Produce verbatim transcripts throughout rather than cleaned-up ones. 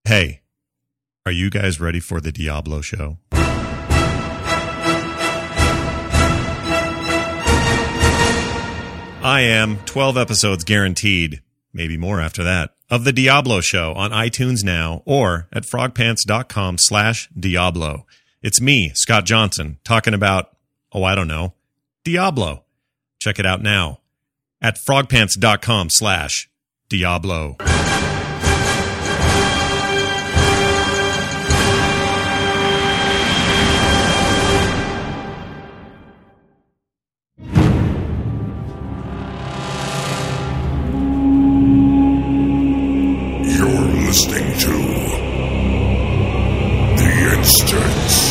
Hey, are you guys ready for the Diablo show? I am. twelve episodes guaranteed, maybe more after that, of the Diablo show on iTunes now or at frogpants.com slash Diablo. It's me, Scott Johnson, talking about, oh, I don't know, Diablo. Check it out now at frogpants.com slash Diablo. Listening to The Instance.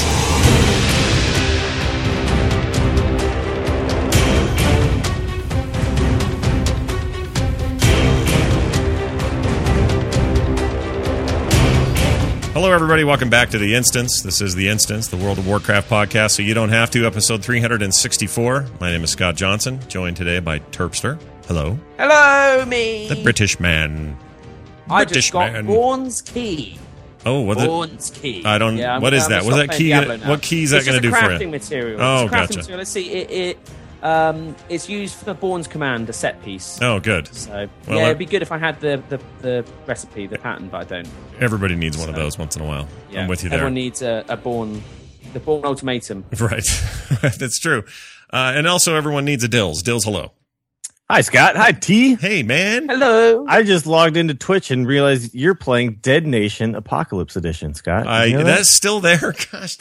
Hello, everybody. Welcome back to The Instance. This is The Instance, the World of Warcraft podcast, so you don't have to, episode three hundred sixty-four. My name is Scott Johnson, joined today by Terpster. Hello. Hello, me. The British man. I British just got man. Born's key. Oh, what is Born's key. I don't. Yeah, what I'm, is I'm that? What's that key? Gonna, What key is that it's going to do just a for crafting you? material. Oh, it's a crafting gotcha. material. Let's see. It, it um, it's used for Born's command, a set piece. Oh, good. So Well, yeah, I- it'd be good if I had the, the, the recipe, the pattern, but I don't. Everybody needs one of So, those once in a while. Yeah, I'm with you there. Everyone needs a, a Born, the Born ultimatum. Right. That's true. Uh, and also, everyone needs a Dills. Dills, hello. Hi, Scott. Hi, T. Hey, man. Hello. I just logged into Twitch and realized you're playing Dead Nation Apocalypse Edition, Scott. Did I, you know that's still there. Gosh,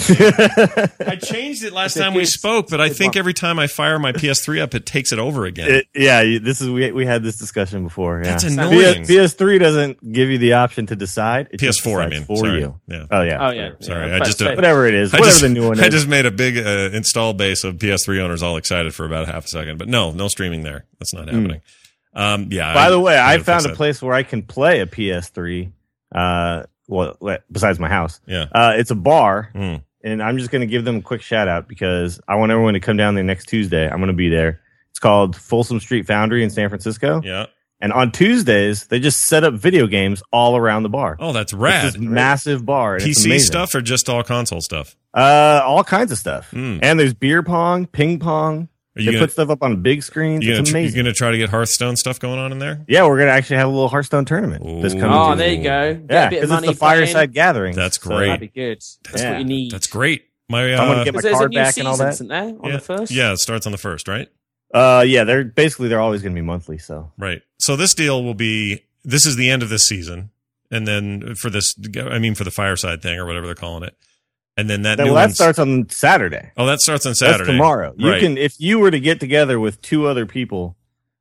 I changed it last It's a time we good- spoke, but I good think one. every time I fire my P S three up, it takes it over again. It- yeah, you- this is we we had this discussion before. Yeah. That's P S, annoying. P S three doesn't give you the option to decide. It P S just four, I decides mean. for Sorry. you. Yeah. Oh yeah. Oh yeah. Sorry, yeah. I just, But- uh, Whatever it is, I whatever just, the new one I is. just made a big uh, install base of P S three owners all excited for about half a second. But no, no streaming there. That's not happening. Um, yeah. By I- the way, I gotta found fix a that. place where I can play a P S three. Uh, well, le- besides my house, Yeah. uh, it's a bar. Mm. And I'm just going to give them a quick shout out because I want everyone to come down there next Tuesday. I'm going to be there. It's called Folsom Street Foundry in San Francisco. Yeah. And on Tuesdays, they just set up video games all around the bar. Oh, that's It's rad. this massive bar. And P it's C amazing. stuff or just all console stuff? Uh, all kinds of stuff. Mm. And there's beer pong, ping pong. Are you They gonna, put stuff up on big screens. you It's gonna, tr- amazing. you gonna try to get Hearthstone stuff going on in there? yeah, we're going to actually have a little Hearthstone tournament this Ooh. coming Oh, Tuesday. there you go. Get Yeah, a bit of because money it's the playing. fireside gathering. That's So great. That'd be good. That's Yeah. what you need. That's great. My I'm gonna uh, get my Because there's a card new back and all season, that. isn't there, on yeah, the first? yeah, it starts on the first, right? Uh, yeah, they're basically they're always going to be monthly. So Right. So this deal will be, this is the end of this season. And then for this, I mean, for the fireside thing or whatever they're calling it. And then that that, new well, that one's- starts on Saturday. Oh, that starts on Saturday. That's tomorrow. You Right. can if you were to get together with two other people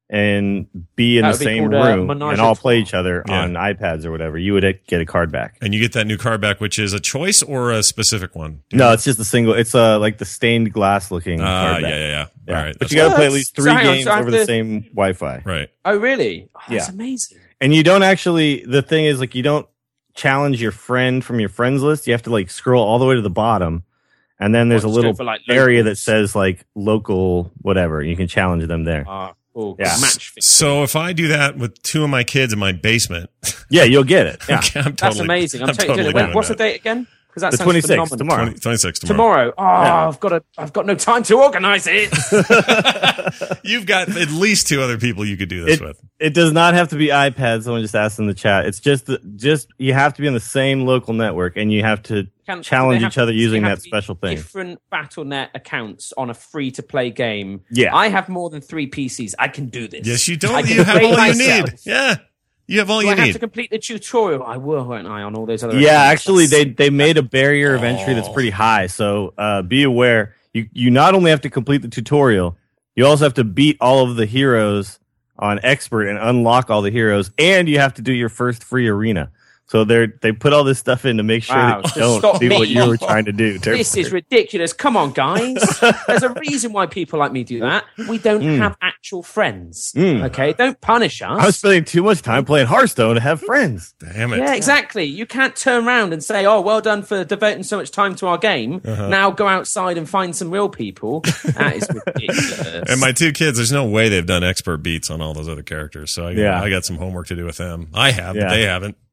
and be in That the would be same called a room menage and a all play trois. each other Yeah. on iPads or whatever, you would get a card back. And you get that new card back, which is a choice or a specific one? Do you No, know? it's just a single. It's uh like the stained glass looking Ah, card yeah, back. yeah, yeah. Yeah. All right. But That's you got to What? play at least So three hang on, games so I have over the to- same Wi-Fi. right. Oh, really? Oh, that's Yeah. amazing. And you don't actually. The thing is, like, you don't challenge your friend from your friends list. You have to like scroll all the way to the bottom, and then there's Or a just little go for, like, area that locals. says like local whatever. You can challenge them there. Ah, cool. Yeah. Match fixing. So if I do that with two of my kids in my basement, Yeah, you'll get it. Yeah. okay, I'm totally, That's amazing. I'm, I'm totally, totally when- doing What's that. the date again? Because that The sounds twenty-sixth phenomenal. tomorrow. twenty, twenty-six tomorrow. Tomorrow. Oh, I've got to. I've got no time to organise it. You've got at least two other people you could do this It, with. it does not have to be iPad. Someone just asked in the chat. It's just the, just you have to be on the same local network, and you have to Can- challenge they have each other to- using they have that to be special thing. Different Battle dot net accounts on a free-to-play game. Yeah. I have more than three P Cs. I can do this. Yes, you I don't. can You have play all you myself. need. Yeah. You have all Do you I have need. to complete the tutorial? I will, won't I? On all those other. Yeah, accounts? actually, they That's- they made a barrier of entry that's Oh. pretty high. So uh, be aware. You you not only have to complete the tutorial, you also have to beat all of the heroes on expert and unlock all the heroes, and you have to do your first free arena. So they they put all this stuff in to make sure Wow, that to you don't stop do what me. you were trying to do. This is ridiculous. Come on, guys. There's a reason why people like me do that. We don't Mm. have actual friends. Mm. Okay? Don't punish us. I was spending too much time playing Hearthstone to have friends. Damn it. Yeah, exactly. You can't turn around and say, "Oh, well done for devoting so much time to our game." Uh-huh. Now go outside and find some real people. That is ridiculous. And my two kids, there's no way they've done expert beats on all those other characters. So I, Yeah. I got some homework to do with them. I have, Yeah. but they haven't.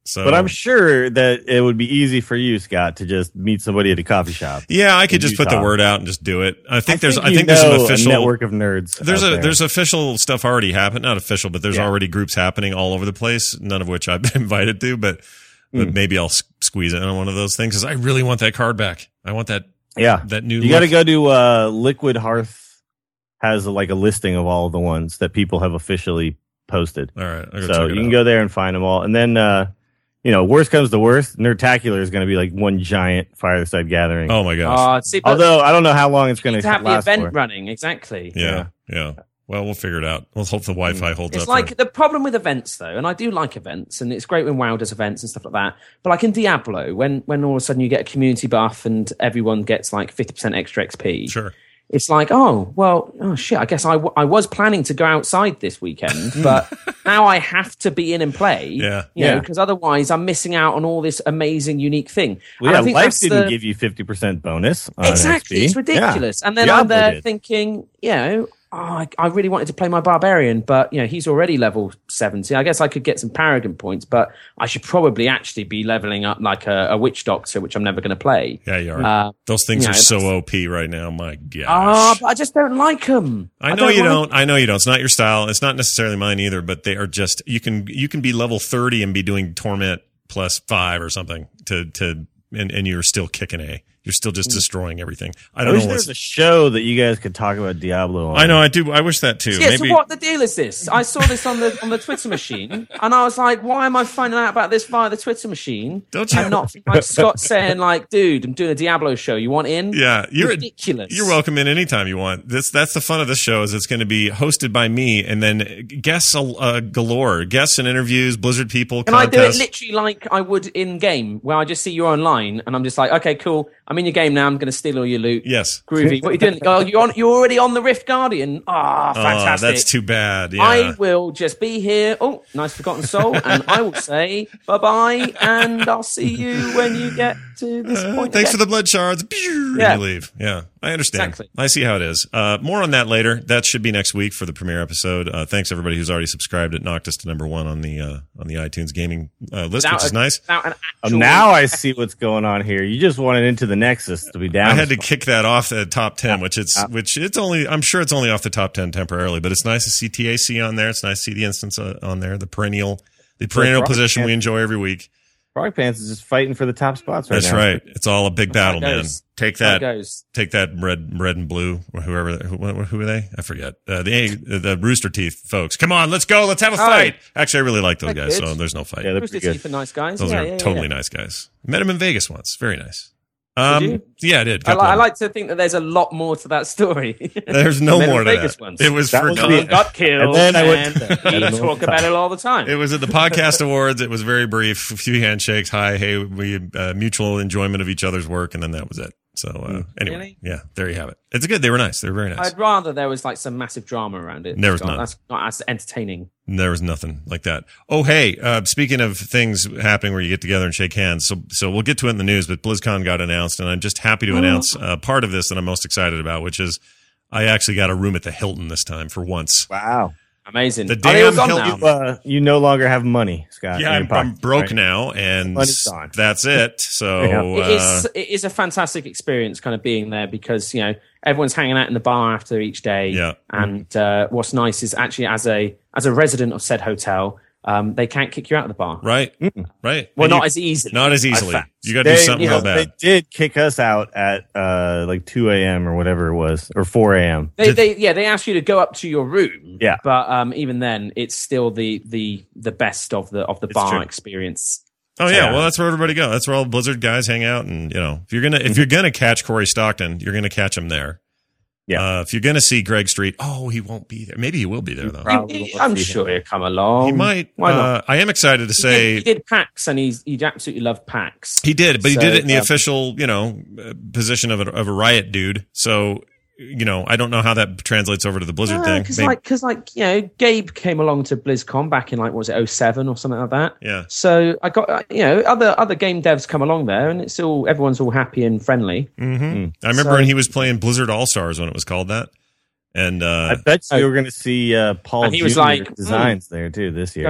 So, But I'm sure that it would be easy for you, Scott, to just meet somebody at a coffee shop. yeah, I could in just put the Utah. word out and just do it. I think I there's think I you think there's an know official a network of nerds. There's out a there. there's official stuff already happening. Not official, but there's Yeah. already groups happening all over the place. None of which I've been invited to, but but Mm. maybe I'll s- squeeze it in on one of those things because I really want that card back. I want that yeah. that new. You got to look. go to uh, Liquid Hearth has like a listing of all of the ones that people have officially posted. All right, I'll go So check you it can out. go there and find them all. And then, uh, you know, worst comes to worst, Nerdtacular is going to be like one giant fireside gathering. Oh my gosh! Uh, see, but Although I don't know how long it's you going need to to have the last event for. running, exactly. yeah, yeah. Well, we'll figure it out. We'll hope the Wi-Fi holds It's up. like for- the problem with events, though, and I do like events, and it's great when WoW does events and stuff like that. But like in Diablo, when when all of a sudden you get a community buff and everyone gets like fifty percent extra X P, sure. it's like, oh, well, oh shit, I guess I, w- I was planning to go outside this weekend, but now I have to be in and play. Yeah. You know, Yeah. because otherwise I'm missing out on all this amazing, unique thing. Well, And yeah, I think Life that's didn't the- give you fifty percent bonus. On Exactly. X P. It's ridiculous. Yeah. And then I'm Diablo there did. thinking, you know, oh, I, I really wanted to play my barbarian, but you know, he's already level seventy. I guess I could get some Paragon points, but I should probably actually be leveling up like a, a witch doctor, which I'm never going to play. Yeah, you are. Uh, Those things you are know, so that's- O P right now. My gosh. Ah, but I just don't like them. I know you like- don't. I know you don't. It's not your style. It's not necessarily mine either. But they are just. You can you can be level thirty and be doing torment plus five or something to to and, and you're still kicking A. You're still just destroying everything. I I don't wish know there what's. was a show that you guys could talk about Diablo on. I know. I do. I wish that too. Yeah, Maybe. so what the deal is this? I saw this on the on the Twitter machine, and I was like, "Why am I finding out about this via the Twitter machine?" Don't you- And not like Scott saying, "Like, dude, I'm doing a Diablo show. You want in?" Yeah, you're ridiculous. You're welcome in anytime you want. This that's the fun of this show is it's going to be hosted by me and then guests uh, galore, guests and interviews, Blizzard people, Can I do it contests. literally like I would in game, where I just see you online, and I'm just like, "Okay, cool. I'm in your game now. I'm going to steal all your loot." Yes. Groovy. What are you doing? Oh, you're on. You're already on the Rift Guardian. Ah, Oh, fantastic. that's too bad. Yeah. I will just be here. Oh, nice Forgotten Soul. And I will say bye bye. And I'll see you when you get to this Uh, point. thanks again. for the blood shards. Pew, Yeah. And you leave. Yeah, I understand. Exactly. I see how it is. Uh, more on that later. That should be next week for the premiere episode. Uh, thanks everybody who's already subscribed. It knocked us to number one on the uh, on the iTunes gaming uh, list, Without which is a- nice. without an Oh, actual- now I see what's going on here. You just wanted Into the Nexus to be down. I had to as fuck. kick that off at top ten, which it's uh, which it's only. I'm sure it's only off the top ten temporarily, but it's nice to see T A C on there. It's nice to see the instance uh, on there, the perennial, the perennial Frog position we Pants- enjoy every week. Frog Pants is just fighting for the top spots right That's now. right. It's all a big battle, how it man. goes. Take How it that. goes. Take that red, red and blue, or whoever. Who, who are they? I forget. Uh, the the Rooster Teeth folks. Come on, let's go. Let's have a fight. Actually, I really like those They're guys, good. so there's no fight. Yeah, they're Rooster pretty good. Teeth are nice guys. Those yeah, are yeah, totally yeah. nice guys. Met them in Vegas once. Very nice. Um, you? Yeah, I did. I, Couple li- I of them. like to think that there's a lot more to that story. There's no Men in more to Vegas that. ones. It was That for was Someone the- got killed, And then I went- and I don't we know talk what about time. it all the time. It was at the podcast awards. It was very brief. A few handshakes. Hi, hey, we uh, mutual enjoyment of each other's work, and then that was it. So uh, anyway, Really? yeah, there you have it. It's good. They were nice. They were very nice. I'd rather there was like some massive drama around it. There was Scott. none. That's not as entertaining. There was nothing like that. Oh, hey, uh, speaking of things happening where you get together and shake hands, so so we'll get to it in the news, but BlizzCon got announced, and I'm just happy to announce uh, part of this that I'm most excited about, which is I actually got a room at the Hilton this time for once. Wow. Amazing. The Are they all damn gone Hilton- now? Uh, you no longer have money, Scott. Yeah, in I'm, your pocket, I'm broke right? now, and Money's gone. that's it. So Yeah. It uh, is, it is a fantastic experience kind of being there because, you know, everyone's hanging out in the bar after each day. Yeah. And uh, what's nice is actually as a as a resident of said hotel, um, they can't kick you out of the bar. right, right. Well, And not you- as easily. not as I easily. found. You got to do They, something you know, real they bad. did kick us out at uh, like two a.m. or whatever it was, or four a.m. They, they, yeah, they ask you to go up to your room. Yeah. But um, even then, it's still the the the best of the of the It's bar true. experience. Oh yeah, Yeah. well that's where everybody goes. That's where all the Blizzard guys hang out, and you know if you're gonna if you're gonna catch Corey Stockton, you're gonna catch him there. Yeah. Uh, if you're gonna see Greg Street, oh he won't be there. Maybe he will be there though. Probably won't I'm see sure him. he'll come along. He might. Why not? Uh, I am excited to He say did, he did PAX, and he's he absolutely loved PAX. he did, but he So, did it in the um, official, you know, uh, position of a, of a riot dude. So you know, I don't know how that translates over to the Blizzard thing. Because Maybe- like, because like, you know, Gabe came along to BlizzCon back in like, what was it, oh seven or something like that. yeah. So I got, uh, you know, other other game devs come along there, and it's all everyone's all happy and friendly. Mm-hmm. I remember So- when he was playing Blizzard All Stars when it was called that, and uh, I bet you were going to see uh, Paul And he was Junior like, designs there too this year. Gonna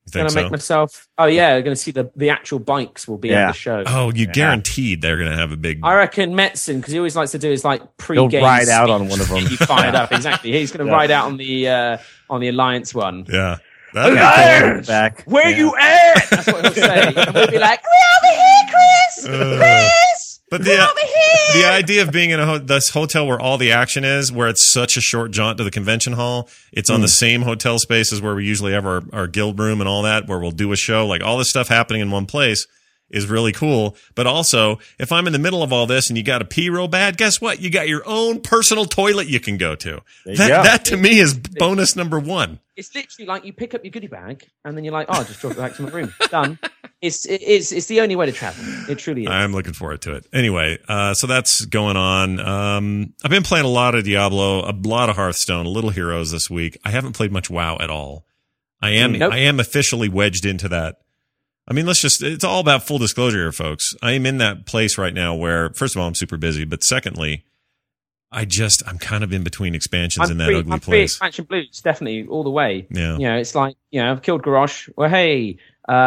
think gonna so? make myself. Oh yeah, going to see the the actual bikes will be Yeah. at the show. Oh, you guaranteed they're going to have a big. I reckon Metzen, because he always likes to do his like pre-game. He'll ride out speech. on one of them. He fired up exactly. He's going to Yeah. ride out on the uh, on the Alliance one. Yeah. That'd be Alliance! Back. Where Yeah. you at? That's what he'll say, and we'll be like, "We're over here, Chris. Uh, Chris, But we're the over here." the idea of being in a ho- this hotel where all the action is, where it's such a short jaunt to the convention hall, it's on the same hotel spaces where we usually have our, our guild room and all that, where we'll do a show, like all this stuff happening in one place is really cool. But also, if I'm in the middle of all this and you got to pee real bad, guess what? You got your own personal toilet you can go to. you That, go. that to me is bonus number one. It's literally like you pick up your goodie bag and then you're like, "Oh, I'll just drop it back to my room." Done. It's it is it's the only way to travel. It truly is. I'm looking forward to it. Anyway, uh, so that's going on. Um, I've been playing a lot of Diablo, a lot of Hearthstone, a little Heroes this week. I haven't played much WoW at all. I am Nope. I am officially wedged into that. I mean, let's just, it's all about full disclosure here, folks. I am in that place right now where, first of all, I'm super busy, but secondly, I just, I'm kind of in between expansions I'm in that free, ugly I'm free place. expansion blues, definitely all the way. Yeah. You know, it's like, you know, I've killed Garrosh. Well, hey,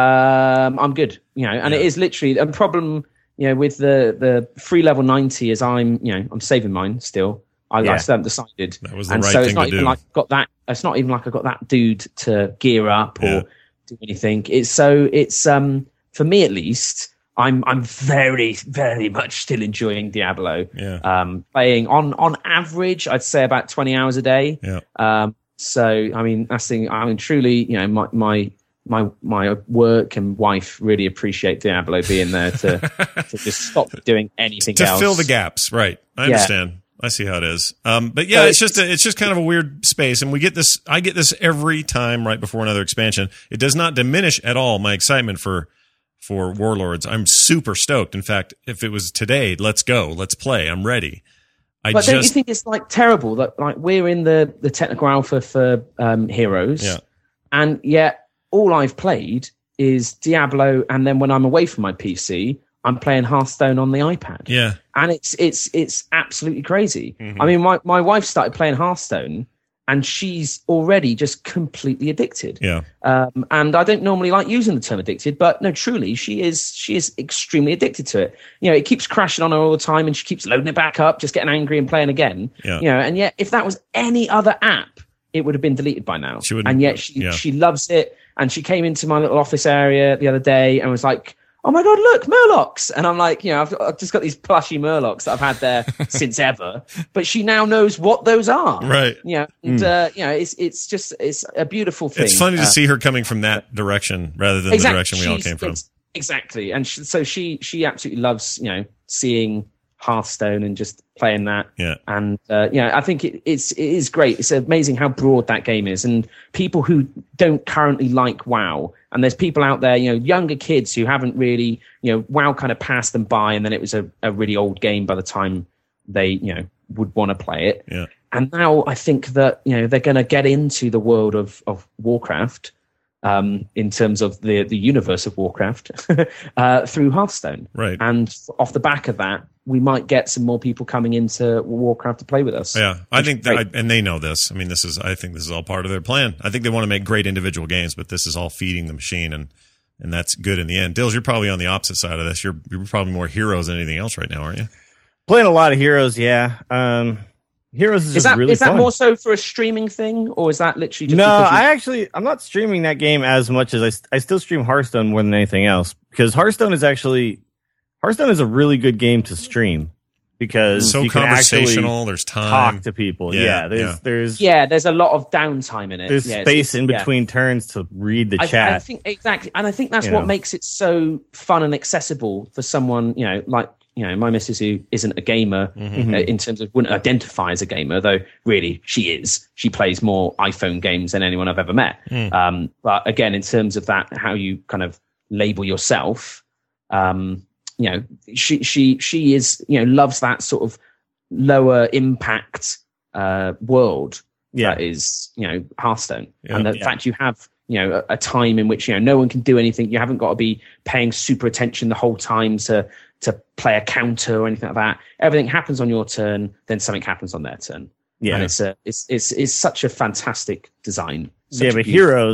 um, I'm good. You know, and Yeah. it is literally a problem. You know, with the the free level ninety, is I'm, you know, I'm saving mine still. I, Yeah. I still haven't decided. That was the and right so thing it's not to even do. like I've got that. It's not even like I got that dude to gear up or Yeah. do anything. It's so it's um for me at least. I'm I'm very very much still enjoying Diablo. Yeah. Um, playing on on average, I'd say about twenty hours a day. Yeah. Um, so I mean, that's the thing. I mean, truly, you know, my my my my work and wife really appreciate Diablo being there to to just stop doing anything To else. fill the gaps. Right. I Yeah. understand. I see how it is. Um, but yeah, So it's just a, it's just kind of a weird space, and we get this. I get this every time right before another expansion. It does not diminish at all my excitement for for Warlords. I'm super stoked. In fact, if it was today, let's go, let's play. I'm ready. I But don't you just think it's like terrible that like we're in the the technical alpha for um, Heroes, Yeah. and yet all I've played is Diablo, and then when I'm away from my P C, I'm playing Hearthstone on the iPad. yeah And it's it's it's absolutely crazy. Mhm. I mean, my, my wife started playing Hearthstone, and she's already just completely addicted. yeah Um, and I don't normally like using the term addicted, but no, truly, she is she is extremely addicted to it. You know, it keeps crashing on her all the time, and she keeps loading it back up, just getting angry and playing again. Yeah. You know, and yet if that was any other app, it would have been deleted by now. She wouldn't- and yet she yeah. she loves it. And she came into my little office area the other day and was like, "Oh my God, look, Murlocs." And I'm like, you know, I've, I've just got these plushy Murlocs that I've had there since ever, but she now knows what those are. right. You know, and, uh, you know, it's, it's just, it's a beautiful thing. It's funny to Uh, see her coming from that direction rather than exactly. the direction we all She's- came from. ex- Exactly. And she, so she, she absolutely loves, you know, seeing Hearthstone and just playing that. Yeah. And, uh, you know, I think it, it's, it is great. It's amazing how broad that game is. And people who don't currently like WoW, and there's people out there, you know, younger kids who haven't really, you know, WoW kind of passed them by, and then it was a, a really old game by the time they, you know, would want to play it. Yeah. And now I think that, you know, they're going to get into the world of, of Warcraft, um, in terms of the, the universe of Warcraft, uh, through Hearthstone. Right. And off the back of that, we might get some more people coming into Warcraft to play with us. Yeah, I Which think is that, great. I, and they know this. I mean, this is, I think this is all part of their plan. I think they want to make great individual games, but this is all feeding the machine, and and that's good in the end. Dills, you're probably on the opposite side of this. You're you're probably more Heroes than anything else right now, aren't you? Playing a lot of Heroes, yeah. Um, Heroes is, Is just that really is that fun. more so for a streaming thing, or is that literally just No, because you- I actually I'm not streaming that game as much as I st- I still stream Hearthstone more than anything else, because Hearthstone is actually Hearthstone is a really good game to stream because So you can actually conversational. There's time. talk to people. Yeah, Yeah, there's yeah. there's yeah, there's a lot of downtime in it. there's Yeah, it's- space it's- in yeah. between turns to read the I, chat. I think exactly, and I think that's You what know. makes it so fun and accessible for someone, you know, like you know, my missus who isn't a gamer Mm-hmm. uh, in terms of wouldn't identify as a gamer, though really she is. She plays more iPhone games than anyone I've ever met. Mm. Um, but again, in terms of that, how you kind of label yourself, um, you know, she she she is, you know, loves that sort of lower impact uh, world. Yeah. That is, you know, Hearthstone, Yeah. and the Yeah. fact you have, you know, a, a time in which you know no one can do anything. You haven't got to be paying super attention the whole time to to play a counter or anything like that. Everything happens on your turn, then something happens on their turn. yeah, And it's a it's it's it's such a fantastic design. Such yeah, a but beautiful- Heroes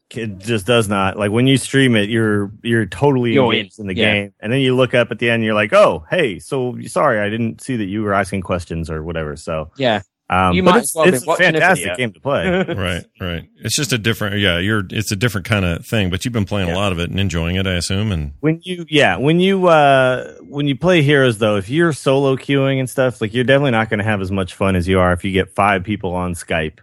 it just does not. Like when you stream it, you're you're totally You're engaged in. in the Yeah. game, and then you look up at the end, and you're like, oh, hey, so sorry, I didn't see that you were asking questions or whatever. So Yeah. um, You but might it's, as well have it's been a watching a fantastic video. game to play. Right, right. It's just a different, yeah, you're, it's a different kind of thing, but you've been playing a Yeah. lot of it and enjoying it, I assume. And When you, yeah, when you, uh, when you play Heroes, though, if you're solo queuing and stuff, like you're definitely not going to have as much fun as you are if you get five people on Skype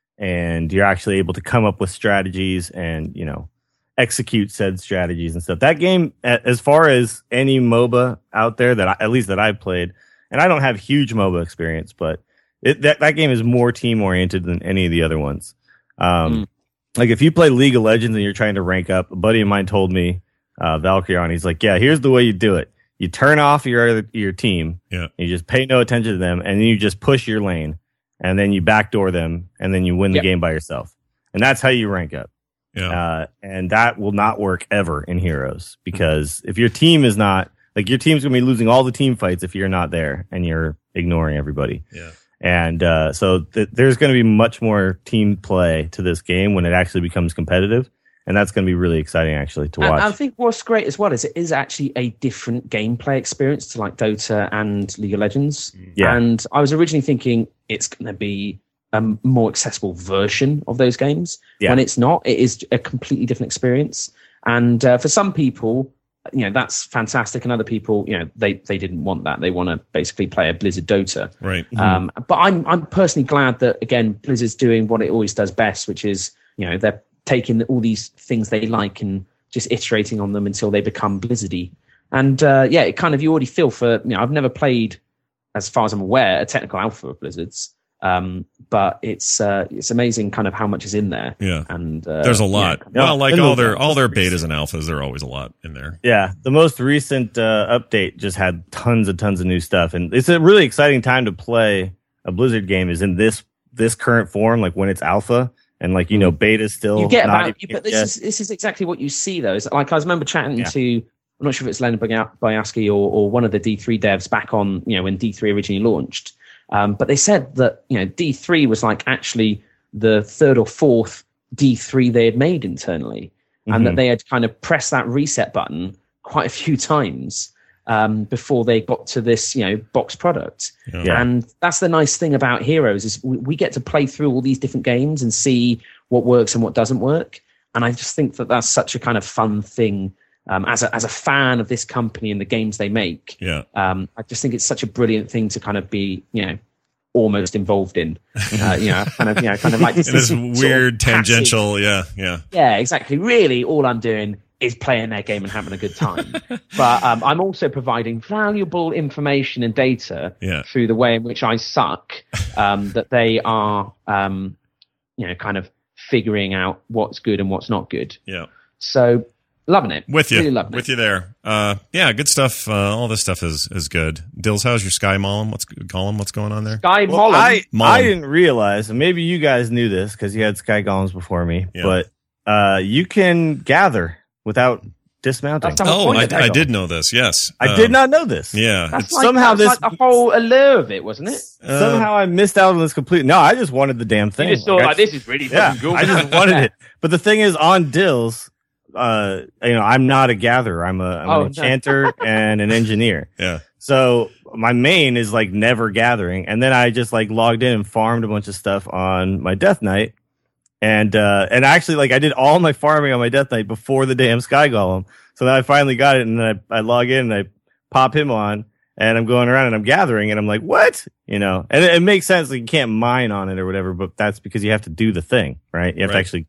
and you're actually able to come up with strategies and, you know, execute said strategies and stuff. That game, a- as far as any MOBA out there that I, at least that I've played, and I don't have huge MOBA experience, but it, that, that game is more team oriented than any of the other ones. Um, Mm. Like if you play League of Legends and you're trying to rank up, a buddy of mine told me, uh, Valkyrion, he's like, yeah, here's the way you do it. You turn off your other, your team. Yeah. You just pay no attention to them, and then you just push your lane, and then you backdoor them, and then you win the Yep. game by yourself. And that's how you rank up. yeah, Uh, and that will not work ever in Heroes because if your team is not like your team's gonna be losing all the team fights if you're not there and you're ignoring everybody. yeah. And uh, so th- there's going to be much more team play to this game when it actually becomes competitive, and that's going to be really exciting actually to And watch. I think what's great as well is it is actually a different gameplay experience to like Dota and League of Legends. Yeah. And I was originally thinking it's going to be a more accessible version of those games. Yeah. When it's not, it is a completely different experience. And uh, for some people, you know, that's fantastic. And other people, you know, they, they didn't want that. They want to basically play a Blizzard Dota. Right. Um, but I'm I'm personally glad that again Blizzard's doing what it always does best, which is you know they're taking all these things they like and just iterating on them until they become Blizzardy. And uh, yeah, it kind of you already feel for you know I've never played, as far as I'm aware, a technical alpha of Blizzard's, um, but it's uh, it's amazing kind of how much is in there. Yeah. And uh, There's a lot. yeah. well, like and all the- their all their betas and alphas, there are always a lot in there. Yeah, the most recent uh, update just had tons and tons of new stuff, and it's a really exciting time to play a Blizzard game. Is in this this current form, like when it's alpha and like you know beta still. You get not about, even but this yet. is this is exactly what you see though. It's like I remember chatting Yeah. to, I'm not sure if it's Leonard Boyarsky or, or one of the D three devs back on, you know, when D three originally launched. Um, but they said that you know D three was like actually the third or fourth D three they had made internally, and that Mhm. they had kind of pressed that reset button quite a few times um, before they got to this, you know, box product. Yeah. Yeah. And that's the nice thing about Heroes is we, we get to play through all these different games and see what works and what doesn't work. And I just think that that's such a kind of fun thing um, as a as a fan of this company and the games they make. Yeah. Um, I just think it's such a brilliant thing to kind of be, you know, almost involved in. Uh, you know, kind of, you know, kind of like this, And this sort of weird passive- tangential, yeah, yeah. Yeah, exactly. Really, all I'm doing is playing their game and having a good time. But um, I'm also providing valuable information and data Yeah. through the way in which I suck, um, that they are, um, you know, kind of figuring out what's good and what's not good. Yeah. So loving it. With you. Really loving With it. you there. Uh, yeah, good stuff. Uh, all this stuff is, is good. Dills, how's your Sky Column? What's column? What's going on there? Guy Well, Mullen. I, Mullen. I didn't realize, and maybe you guys knew this because you had Sky Golems before me, Yeah. but uh, you can gather without dismounting. That's how- Oh, point I, of I that. did know this. Yes. I Um, did not know this. Yeah. That's It's, like, somehow that's this- like the whole allure of it, wasn't it? uh, Somehow I missed out on this completely. No, I just wanted the damn thing. You just thought, Like, I like, this is really yeah, fucking cool. I just wanted it. But the thing is, on Dills, uh, you know, I'm not a gatherer. I'm a I'm Oh, an no. enchanter and an engineer. yeah. So my main is like never gathering, and then I just like logged in and farmed a bunch of stuff on my Death Knight, and uh, and actually like I did all my farming on my Death Knight before the damn Sky Golem. So then I finally got it, and then I, I log in and I pop him on, and I'm going around and I'm gathering, and I'm like, what? You know, and it, it makes sense. Like you can't mine on it or whatever, but that's because you have to do the thing, right? You have Right. to actually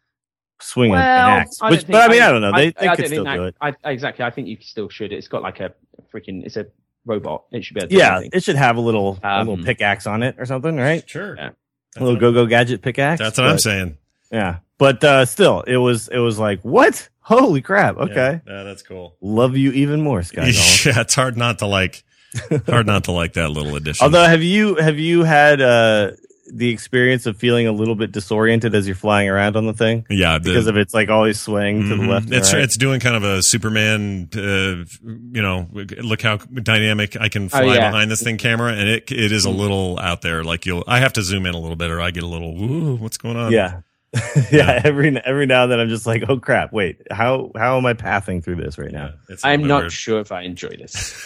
swing an Well, axe. I Which, don't but I think- mean, I don't know. They, I- they I could don't still think do that- it. I, exactly. I think you still should. It's got like a freaking. It's a robot. It should be able to do Yeah, anything. it should have a little a Um, little pickaxe on it or something, right? Sure. Yeah. A little go-go gadget pickaxe. That's what I'm but- saying. Yeah, but uh, still, it was it was like, what? Holy crap! Okay, Yeah, yeah, that's cool. love you even more, Sky Golem. Yeah, it's hard not to like, hard not to like that little addition. Although, have you have you had uh, the experience of feeling a little bit disoriented as you're flying around on the thing yeah, the, because of it's like always swaying to the Mhm. left? And It's right? it's doing kind of a Superman, uh, you know, look how dynamic I can fly Oh, yeah. behind this thing camera, and it it is a little out there. Like you'll, I have to zoom in a little bit, or I get a little, woo, what's going on? yeah. yeah, every every now and then I'm just like, oh crap, wait, how how am I pathing through this right now? Yeah, it's a I'm little not weird. sure if I enjoy this.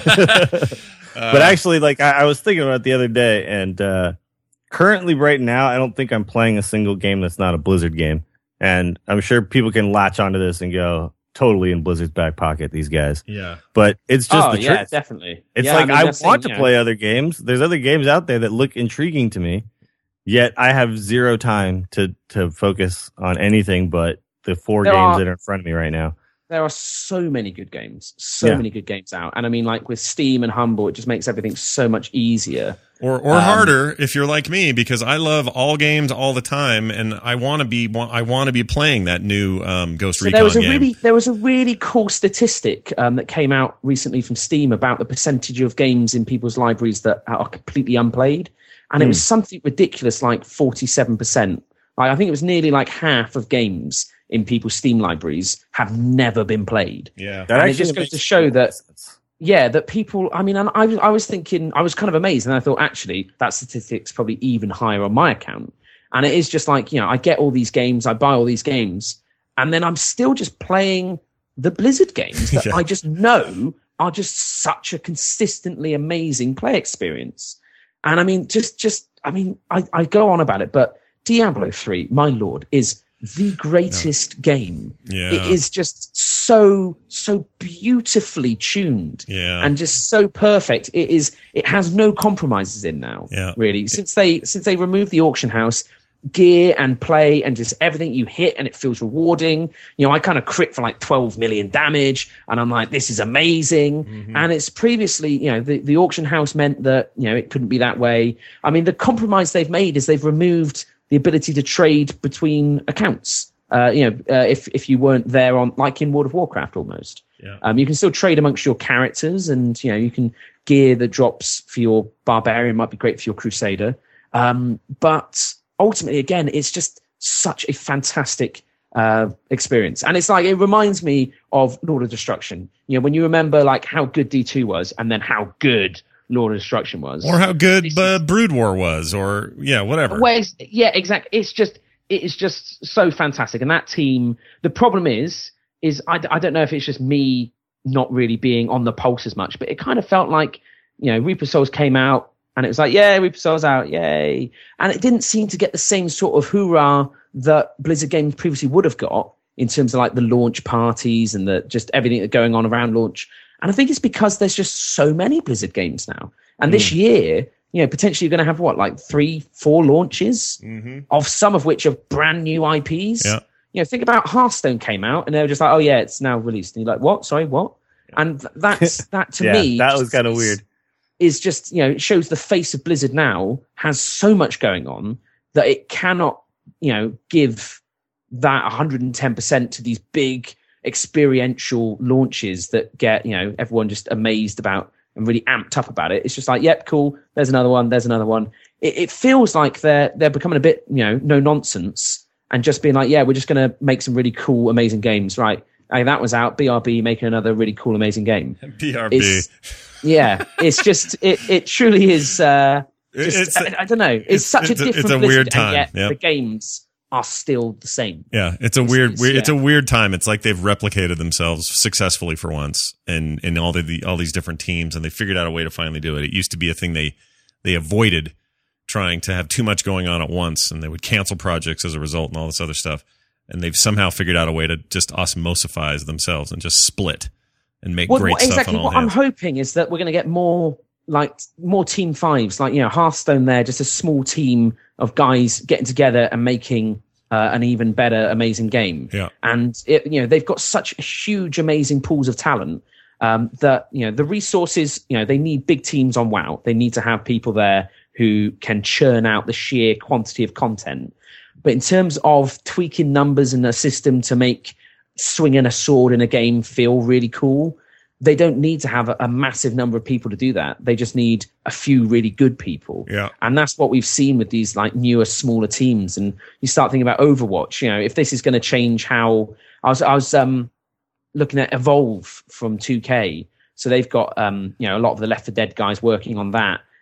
But actually, like I, I was thinking about it the other day, and uh, currently, right now, I don't think I'm playing a single game that's not a Blizzard game. And I'm sure people can latch onto this and go, totally in Blizzard's back pocket, these guys. Yeah. But it's just oh, the yeah, truth. definitely. It's yeah, like I, mean, I, that's want saying, to you play know, other games. There's other games out there that look intriguing to me, yet I have zero time to to focus on anything but the four There games are- that are in front of me right now. There are so many good games, so Yeah. many good games out. And I mean, like with Steam and Humble, it just makes everything so much easier. Or or Um, harder if you're like me, because I love all games all the time, and I want to be I want to be playing that new um, Ghost So Recon there was a game. really there was a really cool statistic um, that came out recently from Steam about the percentage of games in people's libraries that are completely unplayed, and it was something ridiculous, like forty-seven percent. Like, I think it was nearly like half of games in people's Steam libraries have never been played. yeah. That And it actually just goes makes to show that- sense. Yeah, that people. I mean, and I, I was thinking, I was kind of amazed, and I thought actually that statistic's probably even higher on my account. And it is just like, you know, I get all these games, I buy all these games, and then I'm still just playing the Blizzard games that Yeah. I just know are just such a consistently amazing play experience. And I mean, just, just, I mean, I, I go on about it, but Diablo three, my lord, is the greatest game. Yeah. It is just so, so beautifully tuned Yeah. and just so perfect. It is, it has no compromises in now, Yeah. really. Since they, since they removed the auction house, gear and play and just everything you hit and it feels rewarding. You know, I kind of crit for like twelve million damage and I'm like, this is amazing. Mm-hmm. And it's previously, you know, the, the auction house meant that, you know, it couldn't be that way. I mean, the compromise they've made is they've removed the ability to trade between accounts. Uh, you know, uh, if, if you weren't there on, like in World of Warcraft almost. Yeah. Um, you can still trade amongst your characters and, you know, you can gear that drops for your barbarian might be great for your crusader. Um, but ultimately, again, it's just such a fantastic uh, experience. And it's like, it reminds me of Lord of Destruction. You know, when you remember like how good D two was and then how good Lord of Destruction was. Or how good This uh, Brood War was, or yeah, whatever. Well, it's- yeah, exactly. It's just, it is just so fantastic. And that team, the problem is, is I, I don't know if it's just me not really being on the pulse as much, but it kind of felt like, you know, Reaper Souls came out and it was like, yeah, Reaper Souls out, yay. And it didn't seem to get the same sort of hoorah that Blizzard games previously would have got in terms of like the launch parties and the just everything that's going on around launch. And I think it's because there's just so many Blizzard games now. And this year, you know, potentially you're going to have what, like three, four launches, Mm-hmm. of some of which are brand new I Ps. Yeah. You know, think about Hearthstone came out and they were just like, oh yeah, it's now released. And you're like, what? Sorry, what? And th- that's, that to Yeah, me. that was just kind of is- weird. Is just, you know, it shows the face of Blizzard now has so much going on that it cannot, you know, give that one hundred ten percent to these big experiential launches that get, you know, everyone just amazed about and really amped up about it. It's just like, yep, cool. There's another one. There's another one. It, it feels like they're they're becoming a bit, you know, no nonsense and just being like, yeah, we're just going to make some really cool, amazing games, right? Hey, that was out. B R B making another really cool, amazing game. B R B. It's, yeah, it's just it. It truly is. Uh, just, It's- I, I don't know. It's, it's- such it's a- a it's different. a Blizzard, weird time, and yet yep. the games are still the same. Yeah, it's a It's- weird, it's- weird it's a yeah. weird time. It's like they've replicated themselves successfully for once, and in all the, the all these different teams, and they figured out a way to finally do it. It used to be a thing they they avoided trying to have too much going on at once, and they would cancel projects as a result, and all this other stuff. And they've somehow figured out a way to just osmosifize themselves and just split and make Well, great what- stuff exactly. on all What I'm hands. hoping is that we're going to get more like more team fives, like you know Hearthstone. There, just a small team of guys getting together and making uh, an even better, amazing game. Yeah. And it, you know they've got such huge, amazing pools of talent um, that you know the resources. You know they need big teams on WoW. They need to have people there who can churn out the sheer quantity of content. But in terms of tweaking numbers and a system to make swinging a sword in a game feel really cool, they don't need to have a, a massive number of people to do that. They just need a few really good people. Yeah. And that's what we've seen with these like newer, smaller teams. And you start thinking about Overwatch, you know, if this is going to change how I was, I was um, looking at Evolve from two K. So they've got, um, you know, a lot of the Left four Dead guys working on that.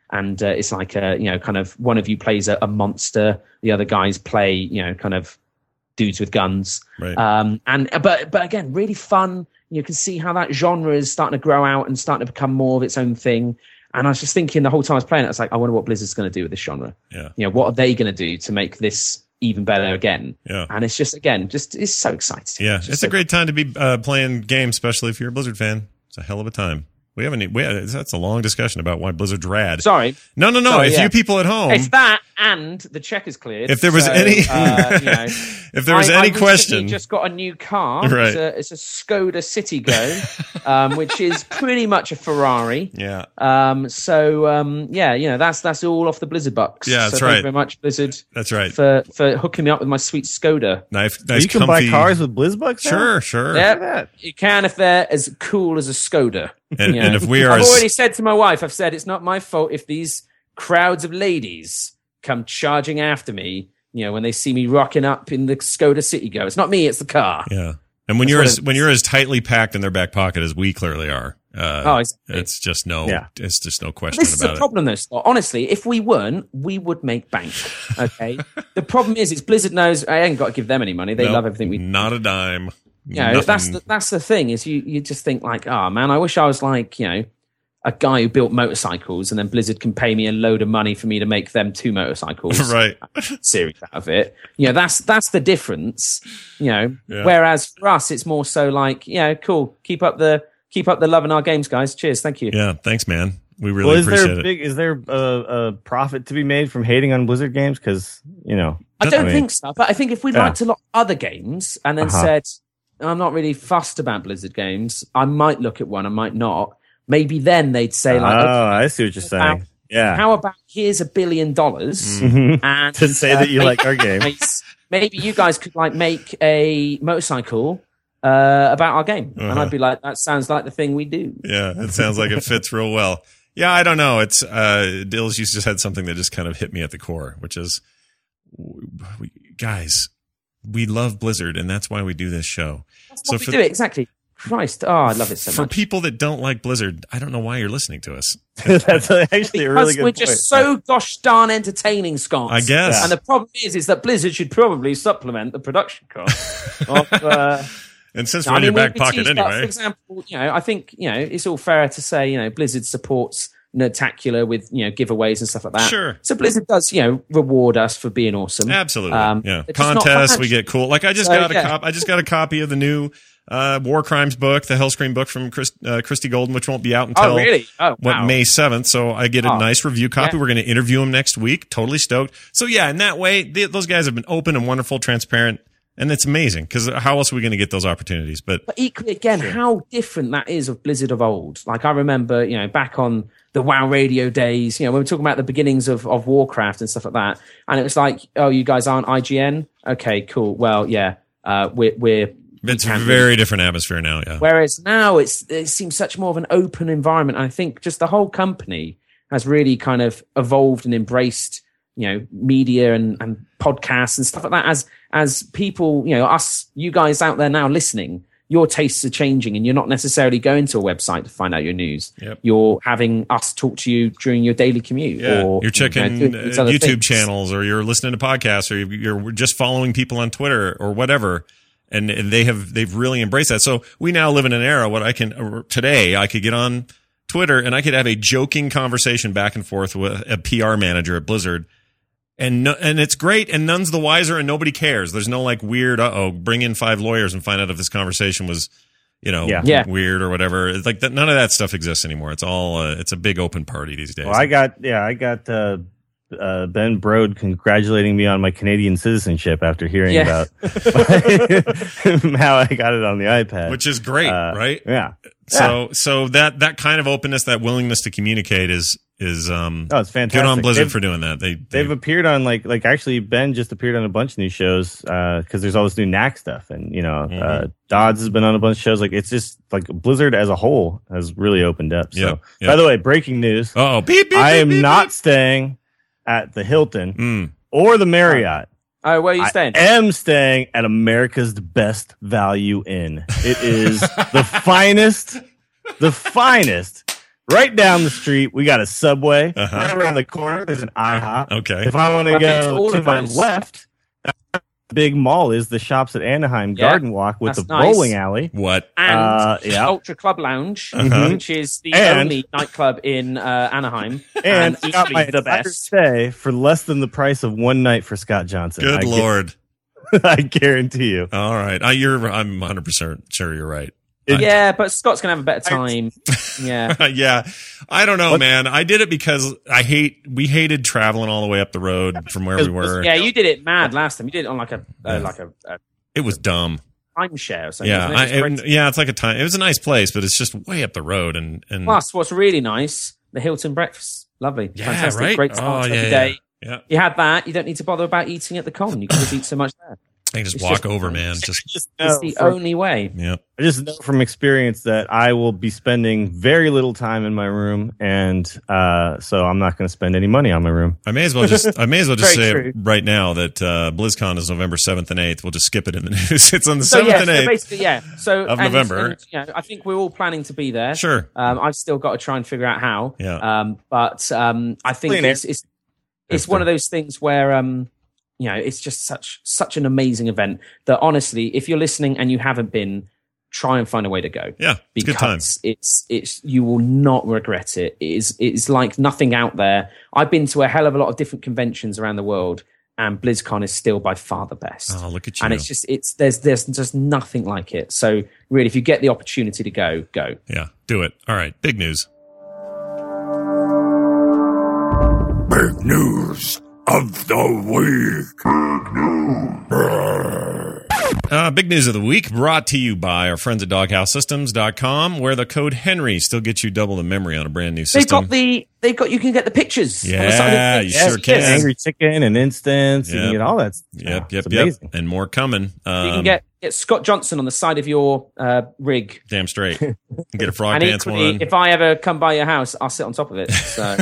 and uh, it's like a, you know, kind of one of you plays a, a monster, the other guys play, you know, kind of dudes with guns. Right. Um, and but but again, really fun. You can see how that genre is starting to grow out and starting to become more of its own thing. And I was just thinking the whole time I was playing it, I was like, I wonder what Blizzard's going to do with this genre. Yeah. You know, what are they going to do to make this even better again? Yeah. And it's just, again, just it's so exciting. Yeah, it's, it's so a great time to be uh, playing games, especially if you're a Blizzard fan. It's a hell of a time. We haven't. We, that's a long discussion about why Blizzard's rad. Sorry. No, no, no. Sorry, if yeah. you people at home, It's that and the check is cleared. If there was so, any- uh, you know, if there was I, any I recently question, just got a new car. Right. It's a, it's a Skoda Citigo, um, which is pretty much a Ferrari. yeah, Um, so um, yeah, you know that's that's all off the Blizzard bucks. Yeah, that's so thank right. you very much, Blizzard, that's right. for for hooking me up with my sweet Skoda. Nice, nice, you can comfy. buy cars with BlizzBucks now? Sure, sure. Yeah, you can if they're as cool as a Skoda. And, you and know. if we are, I've as- already said to my wife, I've said it's not my fault if these crowds of ladies come charging after me. You know, when they see me rocking up in the Skoda Citigo, it's not me, it's the car. yeah. And when That's you're what as it when is. you're as tightly packed in their back pocket as we clearly are, uh, Oh, exactly. it's just no, Yeah. it's just no question This is about the problem, though, Scott. Honestly, if we weren't, we would make bank. Okay. The problem is, is Blizzard knows I ain't got to give them any money. it. They Nope, love everything we. Not a dime. You know, Nothing. that's the, that's the thing is you you just think like, oh man, I wish I was like, you know, a guy who built motorcycles, and then Blizzard can pay me a load of money for me to make them two motorcycles. right. Series out of it. You know, that's that's the difference. You know, Yeah. whereas for us, it's more so like, you know, cool. Keep up the keep up the love in our games, guys. Cheers, thank you. Yeah. Thanks, man. We really Well, is appreciate there it. big? Is there a, a profit to be made from hating on Blizzard games? Because you know, I don't I mean- think so, but I think if we Yeah. liked a lot of other games and then Uh-huh. said, I'm not really fussed about Blizzard games, I might look at one, I might not. Maybe then they'd say like, oh, okay, I see what you're saying. how- Yeah, how about here's a billion dollars Mhm. and to say uh, that you maybe like our game. you guys- maybe you guys could like make a motorcycle uh, about our game, and Uh-huh. I'd be like, that sounds like the thing we do. Yeah, it sounds like it fits real well. Yeah, I don't know. It's uh Dills, you just had something that just kind of hit me at the core, which is, we, guys, we love Blizzard, and that's why we do this show. That's So what for- we do it exactly. Christ, oh, I love it so For much. people that don't like Blizzard, I don't know why you're listening to us. That's actually a Because really good we're point. just so gosh darn entertaining, Scott. I guess. And the problem is, is that Blizzard should probably supplement the production cost of. Uh, And since I we're in your mean, we- back we pocket teased that, anyway. For example, you know, I think you know it's all fair to say, you know, Blizzard supports Nerdtacular with you know giveaways and stuff like that. Sure. So Blizzard does you know reward us for being awesome. Absolutely. Um, yeah. it's just not Contests, we financial. get cool. Like I just So, got a yeah. cop I just got a copy of the new uh War Crimes book, the Hellscream book from Chris, uh, Christy Golden, which won't be out until Oh really? Oh what wow. May seventh. So I get a Oh, nice review copy. yeah. We're going to interview him next week. Totally stoked. So yeah, in that way, they, those guys have been open and wonderful, transparent, and it's amazing because how else are we going to get those opportunities? But But equally, again, how different that is of Blizzard of old. Like I remember, you know, back on the WoW radio days, you know, when we were talking about the beginnings of, of Warcraft and stuff like that, and it was like, oh, you guys aren't I G N? Okay, cool. Well, yeah, uh, we're we're. we it's a can't very really- different atmosphere now. Yeah. Whereas now it's it seems such more of an open environment. I think just the whole company has really kind of evolved and embraced, you know, media and, and podcasts and stuff like that. As as people, you know, us, you guys out there now listening, your tastes are changing, and you're not necessarily going to a website to find out your news. Yep. You're having us talk to you during your daily commute, Yeah, or you're checking you know, doing these uh, other YouTube things. channels, or you're listening to podcasts, or you're just following people on Twitter or whatever, and and they have they've really embraced that. So we now live in an era what I can uh, today I could get on Twitter and I could have a joking conversation back and forth with a P R manager at Blizzard, and no, and it's great, and none's the wiser, and nobody cares. There's no like weird, uh oh, bring in five lawyers and find out if this conversation was, you know, Yeah. Yeah. weird or whatever. It's like that, none of that stuff exists anymore. It's all uh, it's a big open party these days. Well, I got yeah, I got uh, uh, Ben Brode congratulating me on my Canadian citizenship after hearing Yeah. about how I got it on the iPad. Which is great, Uh, right? yeah. So, so that that kind of openness, that willingness to communicate, is is um Oh, it's fantastic. good on Blizzard They've- for doing that. They, they They've appeared on like like actually Ben just appeared on a bunch of new shows because there's all this new Knack stuff, and you know Mhm. uh, Dodds has been on a bunch of shows. Like it's just like Blizzard as a whole has really opened up. So Yep, yep. by the way, breaking news: oh beep beep. I beep, am beep, not beep. staying at the Hilton Mm. or the Marriott. Oh, where are you I staying? am staying at America's Best Value Inn. It is the finest, the finest Right down the street, we got a Subway. Uh-huh. Right around the corner, there's an IHOP. Okay. If I want to Okay, so go all to of my those. left, the big mall is the Shops at Anaheim Yeah, Garden Walk with the that's nice. bowling alley. What? And Uh, yeah. Ultra Club Lounge, Uh-huh. which is the And- only nightclub in uh, Anaheim, And I got equally my the entire best. stay for less than the price of one night for Scott Johnson. Good I gu- Lord. I guarantee you. All right. I, you're, I'm one hundred percent sure you're right. Yeah, but Scott's gonna have a better time. Yeah, yeah. I don't know, What- man. I did it because I hate, we hated traveling all the way up the road from where we were. yeah. You did it mad last time. You did it on like a Yeah. uh, like a, a It was dumb. timeshare or something. Yeah. wasn't I, it? It was it- great. yeah. It's like a time. It was a nice place, but it's just way up the road. And, and Plus, what's really nice, the Hilton breakfast, lovely, yeah, fantastic, right. great starts oh, yeah, every yeah. day. Yeah. You had that. You don't need to bother about eating at the con. You can just eat so much there. I can just It's walk just- over, man. Just, Just It's know the from- only way. yeah. I just know from experience that I will be spending very little time in my room, and uh, so I'm not going to spend any money on my room. I may as well just, I may as well just say Very it true. right now that, uh, BlizzCon is November seventh and eighth. We'll just skip it in the news. It's on the So seventh yeah, and so eighth. basically, yeah. So of and- November. and, you know, I think we're all planning to be there. Sure. Um, I've still got to try and figure out how. Yeah. Um, but um, I think Clean it's it's, it's one of those things where um, you know, it's just such such an amazing event that honestly, if you're listening and you haven't been, try and find a way to go. Yeah. It's a good time. Because it's it's you will not regret it. It is it's like nothing out there. I've been to a hell of a lot of different conventions around the world, and BlizzCon is still by far the best. Oh, look at you. And it's just it's there's there's just nothing like it. So really, if you get the opportunity to go, go. yeah. Do it. All right. Big news. Big news of the week. Big news. Uh, big news of the week brought to you by our friends at doghouse systems dot com, where the code Henry still gets you double the memory on a brand new They've system. got the they've got you can get the pictures. on the Yeah, side of the you thing. sure can. Yes. Angry Chicken and Instance, you Yep. can get all that. Yep, yep, It's yep. amazing. And more coming. Um, You can get, get Scott Johnson on the side of your uh, rig. damn straight. You can get a frog And dance equally, one. if I ever come by your house, I'll sit on top of it. So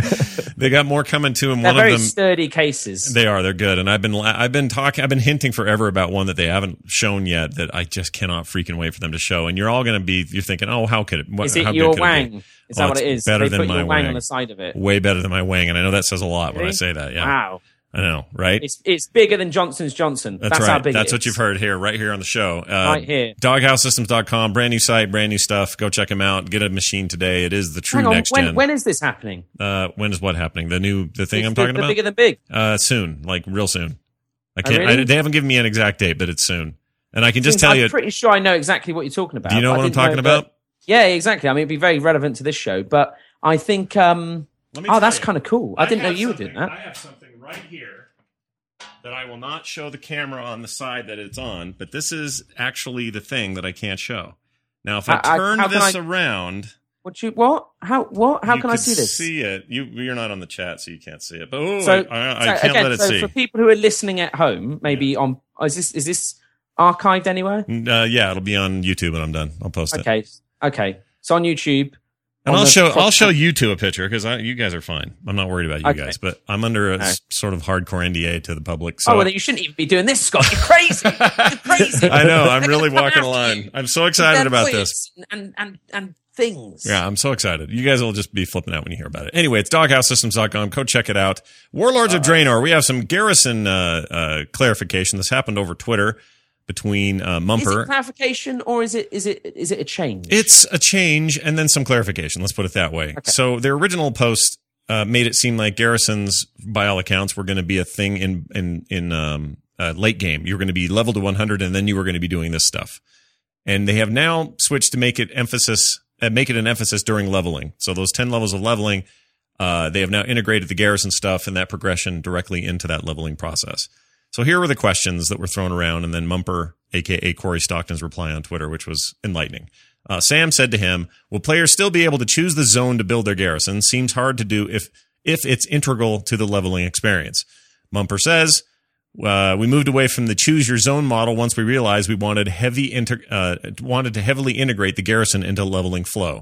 They got more coming too, and they're one of very them. sturdy cases. They are. They're good. And I've been I've been talking. I've been hinting forever about one that they haven't shown yet that I just cannot freaking wait for them to show. And you're all going to be. You're thinking, oh, how could it? What, Is it how your good could it be? wang? Is Oh, that what it's it is? better they than put my your wang wang. on the side of it. Way better than my wang, and I know that says a lot when I Really? say that. Yeah, Wow. I know, right? It's it's bigger than Johnson's Johnson. That's, That's, right. how big That's it what is. you've heard here, right here on the show. Uh, Right here. doghouse systems dot com, brand new site, brand new stuff. Go check them out. Get a machine today. It is the true Hang on, next when, gen. when is this happening? uh, when is what happening? The new the thing It's I'm the- talking the about. bigger than big. Uh, soon, like real soon. I Oh, can't. really? I, they haven't given me an exact date, but it's soon. And I can just Since tell I'm you. pretty sure I know exactly what you're talking about. Do you know but I what I'm didn't know talking that- about? Yeah, exactly. I mean, it'd be very relevant to this show. But I think, um, Let me oh, tell that's you. kind of cool. I, didn't know have you were doing something- that. I have something right here that I will not show the camera on the side that it's on, but this is actually the thing that I can't show. Now, if I, I- I- turn how can this I- around, What you? What? How? What? How you can I could see this? See it. You you're not on the chat, so you can't see it. But oh, So, I, I, I so, can't again, let it so see. for people who are listening at home, maybe on oh, is this is this archived anywhere? Uh, yeah, it'll be on YouTube when I'm done. I'll post it. Okay, okay. So on YouTube, And on I'll the show top- I'll show you two a picture because you guys are fine. I'm not worried about you Okay. guys, but I'm under a Okay. s- sort of hardcore N D A to the public. So oh, well, then you shouldn't even be doing this, Scott. You're crazy. You're crazy. I know I'm really They're walking gonna a come after line. you. I'm so excited Their about this. voice And and and things. Yeah, I'm so excited. You guys will just be flipping out when you hear about it. Anyway, it's doghouse systems dot com. Go check it out. Warlords of Draenor. We have some Garrison uh, uh, clarification. This happened over Twitter between uh, Is Mumper. it clarification or is it is it is it a change? It's a change and then some clarification. Let's put it that way. So their original post uh, made it seem like garrisons, by all accounts, were going to be a thing in in in um, uh, late game. You were going to be level to one hundred, and then you were going to be doing this stuff. And they have now switched to make it emphasis, uh, make it an emphasis during leveling. So those ten levels of leveling, uh, they have now integrated the garrison stuff and that progression directly into that leveling process. So here were the questions that were thrown around, and then Mumper, aka Corey Stockton's reply on Twitter, which was enlightening. Uh, Sam said to him, "Will players still be able to choose the zone to build their garrison? Seems hard to do if if it's integral to the leveling experience." Mumper says, uh, "We moved away from the choose your zone model once we realized we wanted heavy inter- uh, wanted to heavily integrate the garrison into leveling flow."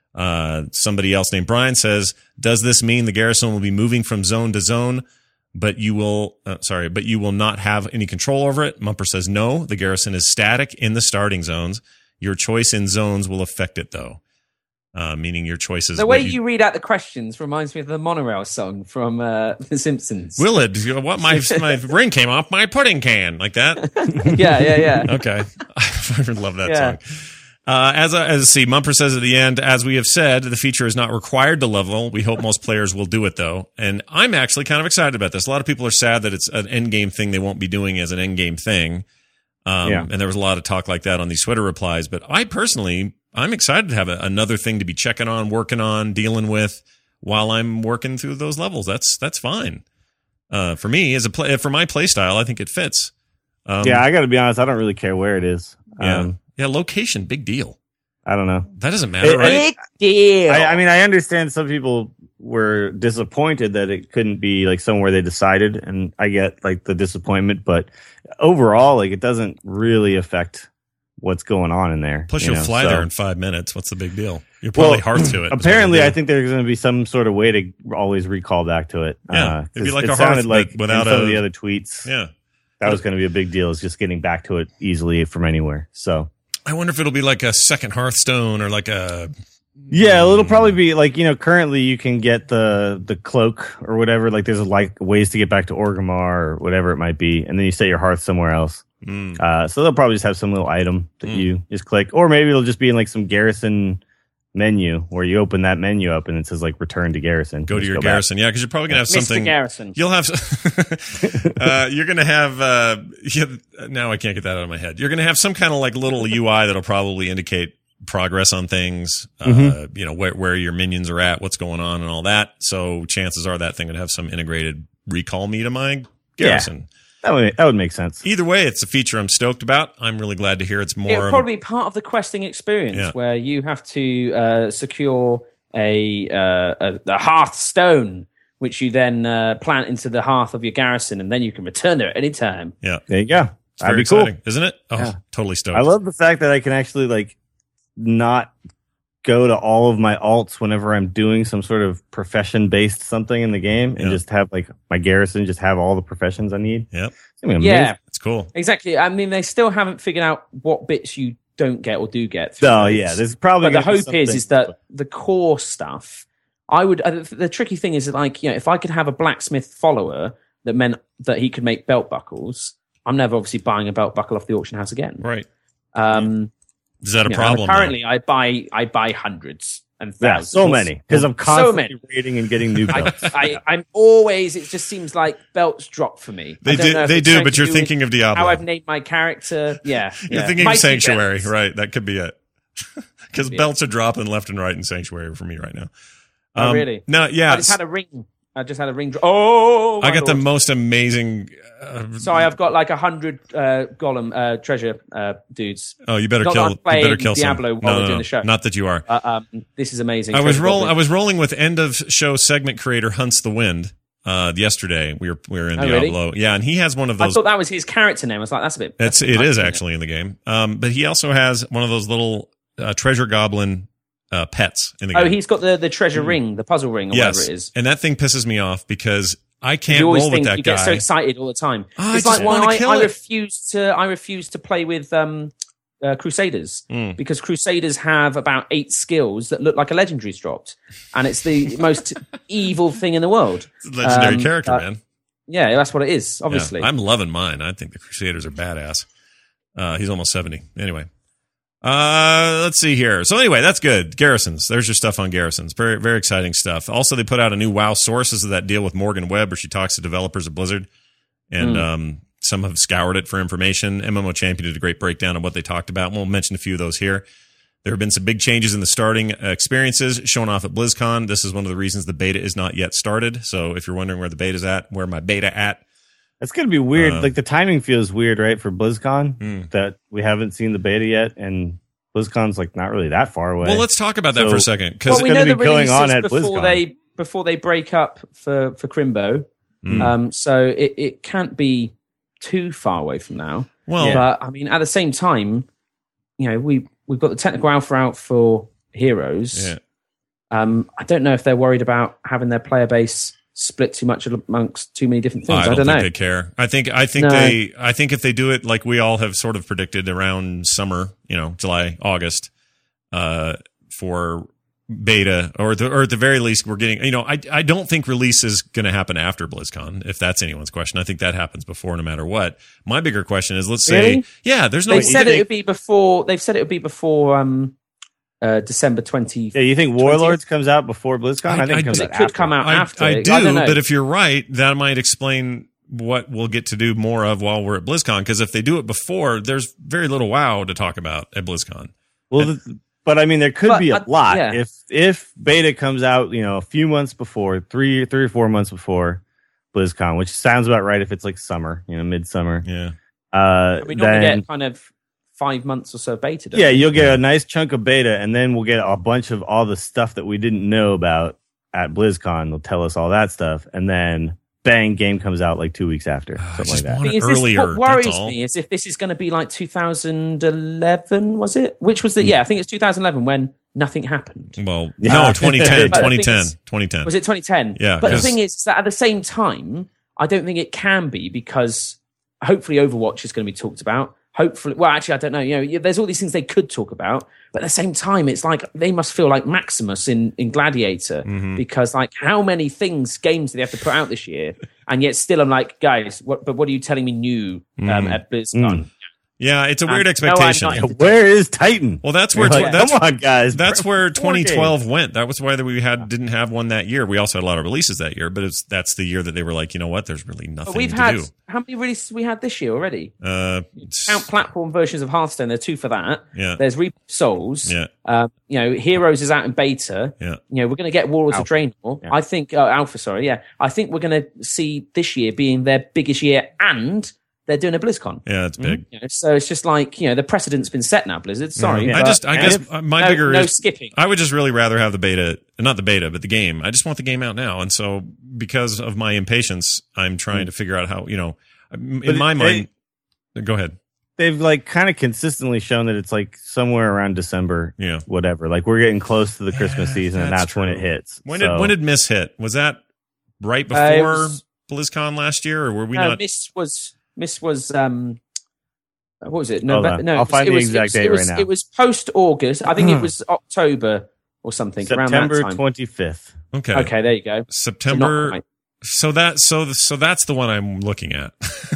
Uh, somebody else named Brian says, "Does this mean the garrison will be moving from zone to zone?" But you will, uh, sorry, but you will not have any control over it. Mumper says, no, the garrison is static in the starting zones. Your choice in zones will affect it, though. uh, meaning your choices. The way what you, read out the questions reminds me of the monorail song from uh, The Simpsons. Willard, what my my ring came off my pudding can, like that. yeah, yeah, yeah. Okay, I love that Yeah. song. Uh, as a, as see, Mumper says at the end, as we have said, the feature is not required to level. We hope most players will do it though, and I'm actually kind of excited about this. A lot of people are sad that it's an end game thing they won't be doing as an end game thing. Um, Yeah. And there was a lot of talk like that on these Twitter replies. But I personally, I'm excited to have a, another thing to be checking on, working on, dealing with while I'm working through those levels. That's that's fine. Uh, for me, as a play, for my play style, I think it fits. Um, yeah, I got to be honest. I don't really care where it is. yeah, Um, yeah. Location, big deal. I don't know. That doesn't matter, It- right? Big deal. I, I mean, I understand some people were disappointed that it couldn't be like somewhere they decided, and I get like the disappointment, but overall, like it doesn't really affect what's going on in there. Plus, you you'll know, fly so- there in five minutes. What's the big deal? You're probably Well, hearth to it. Apparently, I think there's going to be some sort of way to always recall back to it. Yeah, Uh, it'd be 'cause like it a sounded hearth, like but without in some a- of the other tweets. yeah. That was going to be a big deal. Is just getting back to it easily from anywhere. So I wonder if it'll be like a second Hearthstone or like a yeah, it'll probably be like, you know, currently you can get the the cloak or whatever. Like there's like ways to get back to Orgrimmar or whatever it might be, and then you set your hearth somewhere else. mm, Uh, so they'll probably just have some little item that Mm. you just click, or maybe it'll just be in like some garrison menu where you open that menu up and it says like return to garrison. go to Just your back. garrison. Yeah, because you're probably gonna have Mister something. Garrison. You'll have. uh, you're gonna have. Uh, yeah, now I can't get that out of my head. You're gonna have some kind of like little U I that'll probably indicate progress on things. Uh, Mhm. You know where where your minions are at, what's going on, and all that. So chances are that thing would have some integrated recall me to my garrison. That would that would make sense. Either way, it's a feature I'm stoked about. I'm really glad to hear it's more. It'll of a- probably be part of the questing experience Yeah. where you have to uh, secure a, uh, a a hearth stone, which you then uh, plant into the hearth of your garrison, and then you can return there at any time. yeah, There you go. it's That'd very be cool. exciting, isn't it? Oh, Yeah. totally stoked. I love the fact that I can actually like not go to all of my alts whenever I'm doing some sort of profession based something in the game, and Yeah. just have like my garrison just have all the professions I need. Yep, I mean, Yeah, it's cool. exactly. I mean, they still haven't figured out what bits you don't get or do get. Oh through yeah, those. there's probably. But the gonna be hope is something- is that the core stuff. I would. Uh, the tricky thing is that, like, you know, if I could have a blacksmith follower that meant that he could make belt buckles, I'm never obviously buying a belt buckle off the auction house again. Right? Um, Is that a you know, problem? Apparently, I buy I buy hundreds and yeah, thousands. so many because I'm So constantly many. raiding and getting new I, belts. I, I'm always. It just seems like belts drop for me. They I don't do. know if They it's do. something But to you're do with thinking of Diablo. how I've named my character. Yeah, You're yeah. thinking Mighty of Sanctuary, belts. right? That could be it. Because Yeah. belts are dropping left and right in Sanctuary for me right now. Oh, really? No, yeah. I just had a ring. I just had a ring. Dro- oh, I my got the Lord. most amazing. Uh, Sorry, I've got like a hundred uh, golem uh, treasure uh, dudes. oh, you better Not that kill. I'm You playing better kill Diablo some. while No, we're no, doing no. the show. Not that you are. Uh, um, this is amazing. I was Treasure rolling. I goblin. was rolling with end of show segment creator Hunts the Wind. Uh, yesterday we were we were in Oh, really? Diablo. Yeah, and he has one of I those. thought that was his character name. I was like, that's a bit. It's that's a it bit is much, isn't actually in the game. Um, but he also has one of those little uh, treasure goblin uh, pets in the Oh, game. he's got the, the treasure ring, the puzzle ring, or yes, whatever it is. and that thing pisses me off because I can't You always roll with think that you guy. get so excited all the time. Oh, I it's just like why wanna I, kill I it. refuse to. I refuse to play with um, uh, Crusaders Mm. because Crusaders have about eight skills that look like a legendary's dropped, and it's the most evil thing in the world. It's a legendary Um, character, uh, man. Yeah, that's what it is. Yeah, Obviously, I'm loving mine. I think the Crusaders are badass. Uh, he's almost seventy. Anyway. Uh, let's see here. So anyway, that's good. Garrisons. There's your stuff on garrisons. Very, very exciting stuff. Also, they put out a new WoW source. This is that deal with Morgan Webb where she talks to developers of Blizzard. And, Mm. um, some have scoured it for information. M M O Champion did a great breakdown of what they talked about. We'll mention a few of those here. There have been some big changes in the starting uh, experiences shown off at BlizzCon. This is one of the reasons the beta is not yet started. So if you're wondering where the beta's at, where my beta at, It's gonna be weird. Uh, like the timing feels weird, right, for BlizzCon Hmm. that we haven't seen the beta yet, and BlizzCon's like not really that far away. well, let's talk about that So- for a second. Because well, we gonna know the be going on releases at before BlizzCon. they before they break up for for Crimbo. Mm. Um, so it, it can't be too far away from now. well, But I mean, at the same time, you know, we we've got the technical alpha out for Heroes. yeah. Um, I don't know if they're worried about having their player base split too much amongst too many different things. I I don't, don't, think know. they care. I think I think No. they I think if they do it like we all have sort of predicted around summer, you know, July, August, uh, for beta, or the, or at the very least, we're getting. You know, I I don't think release is going to happen after BlizzCon. If that's anyone's question, I think that happens before, no matter what. My bigger question is, let's Really? say, yeah, there's no. They've said they- it would be before. They've said it would be before um, uh, December twentieth. Yeah, you think Warlords comes out before BlizzCon? I, I- think I it comes do- out It could after. come out I, after. I I do, don't know. but if you're right, that might explain what we'll get to do more of while we're at BlizzCon. Because if they do it before, there's very little WoW to talk about at BlizzCon. Well, the, but I mean, there could But, be a uh, lot yeah. if if beta comes out, you know, a few months before, three three or four months before BlizzCon, which sounds about right if it's like summer, you know, midsummer. Yeah. Uh, we normally then get kind of five months or so beta. don't yeah, we? you'll get a nice chunk of beta, and then we'll get a bunch of all the stuff that we didn't know about at BlizzCon. They'll tell us all that stuff, and then bang, game comes out like two weeks after, I something just like that. want Thing it is, this, earlier. what worries That's all. me is if this is going to be like two thousand eleven, was it? Which was the yeah? I think it's two thousand eleven when nothing happened. Well, Yeah. no, twenty ten, But the thing twenty ten, is- twenty ten. Was it twenty ten? Yeah, But the 'cause- thing is that at the same time, I don't think it can be because hopefully Overwatch is going to be talked about. Hopefully, well, actually, I don't know. You know, there's all these things they could talk about, but at the same time, it's like they must feel like Maximus in, in Gladiator Mm-hmm. because, like, how many things, games do they have to put out this year? And yet, still, I'm like, guys, what? But what are you telling me new um, at BlizzCon? Yeah, it's a weird Um, expectation. no, I'm not. Where is Titan? Well, that's where You're like, tw- that's come on, guys. that's where Four twenty games. twelve went. That was why that we had didn't have one that year. We also had a lot of releases that year, but it's that's the year that they were like, you know what? There's really nothing But we've to had do. how many releases we had this year already? Uh, Count platform versions of Hearthstone. There are two for that. Yeah. There's Reap of Souls. Yeah. Um, you know, Heroes is out in beta. Yeah. You know, we're going to get Warlords of Draenor. Yeah. I think uh, Alpha. Sorry, yeah. I think we're going to see this year being their biggest year, and they're doing a BlizzCon. yeah, it's big. You know, so it's just like you know, the precedent's been set now. Blizzard. Sorry, Yeah. I but just, I and guess, if- uh, my no, bigger no is skipping. I would just really rather have the beta, not the beta, but the game. I just want the game out now, and so because of my impatience, I'm trying to figure out how you know. In But my it- mind, go ahead. They've like kind of consistently shown that it's like somewhere around December, Yeah. whatever. Like we're getting close to the Christmas Yeah, season, and that's that's when true. it hits. When So- did when did Miss hit? Was that right Uh, it before was- BlizzCon last year, or were we no, not? Miss was Miss was um, what was it? Hold November? on. No, I'll it was- find it the was- exact it was- date it was, right now. It was post August. I think it was October or something around September that time. twenty-fifth. Okay, Okay, there you go. So not September. quite. So that so so that's the one I'm looking at,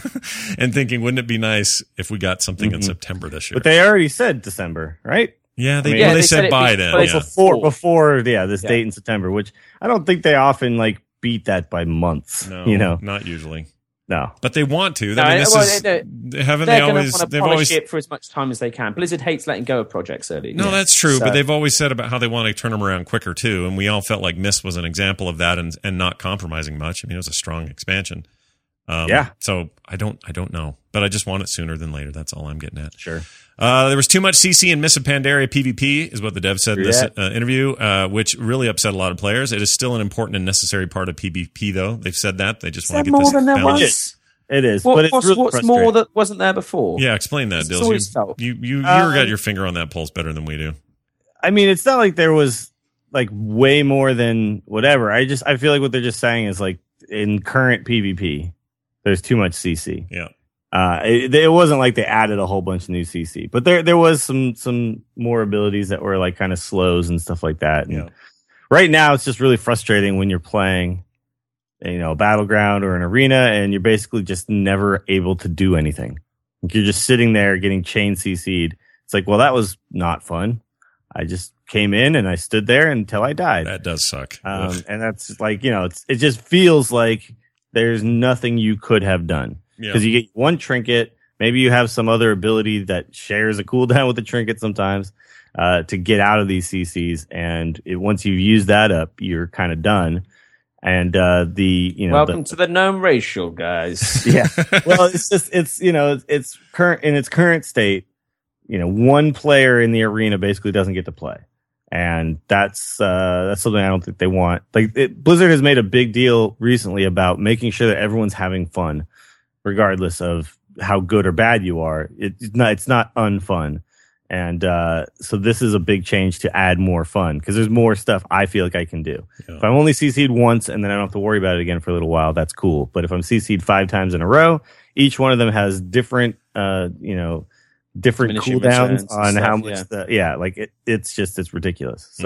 and thinking, wouldn't it be nice if we got something in Mhm. September this year? But they already said December, right? yeah, they I mean- well, Yeah, they, they said said it'd by be- then. but Yeah. Before before yeah, this Yeah. date in September, which I don't think they often like beat that by months. No, You know, not usually, no. but they want to. No, I mean, this well, is they- haven't They're they going to always? want to They've polish always. it for as much time as they can. Blizzard hates letting go of projects early. No, Yeah. that's true, So- but they've always said about how they want to turn them around quicker too, and we all felt like Mist was an example of that, and and not compromising much. I mean, it was a strong expansion. Um, Yeah. So I don't, I don't know, but I just want it sooner than later. That's all I'm getting at. Sure. Uh, there was too much C C and Miss of Pandaria PvP, is what the dev said in this Yeah. uh, interview, uh, which really upset a lot of players. It is still an important and necessary part of PvP, though. They've said that. They just Is want there to get more this than there balance. was? It is. What, but it's what's really what's more frustrating. that wasn't there before? Yeah, explain that, It's Dills. always You, felt. you, you, you Um, got your finger on that pulse better than we do. I mean, it's not like there was like way more than whatever. I just I feel like what they're just saying is like in current PvP, there's too much C C. Yeah. Uh, it, it wasn't like they added a whole bunch of new C C, but there there was some some more abilities that were like kind of slows and stuff like that. And Yeah. right now, it's just really frustrating when you're playing, you know, a battleground or an arena, and you're basically just never able to do anything. Like you're just sitting there getting chain C C'd. It's like, well, that was not fun. I just came in and I stood there until I died. That does suck. Um, Ugh. and that's like, you know, it's, it just feels like there's nothing you could have done. Yeah. Because you get one trinket, maybe you have some other ability that shares a cooldown with the trinket sometimes uh, to get out of these C Cs. And it, once you use that up, you're kind of done. And uh, the, you know, Welcome the, to the gnome racial, guys. yeah. Well, it's just, it's, you know, it's, it's current in its current state, you know, one player in the arena basically doesn't get to play. And that's uh, that's something I don't think they want. Like it, Blizzard has made a big deal recently about making sure that everyone's having fun, regardless of how good or bad you are. It, it's not it's not unfun, and uh, so this is a big change to add more fun because there's more stuff I feel like I can do. Yeah. If I'm only C C'd once and then I don't have to worry about it again for a little while, that's cool. But if I'm C C'd five times in a row, each one of them has different, uh, you know. different Diminishing cooldowns returns and on stuff, how much yeah. the yeah like it, it's just it's ridiculous so Mm.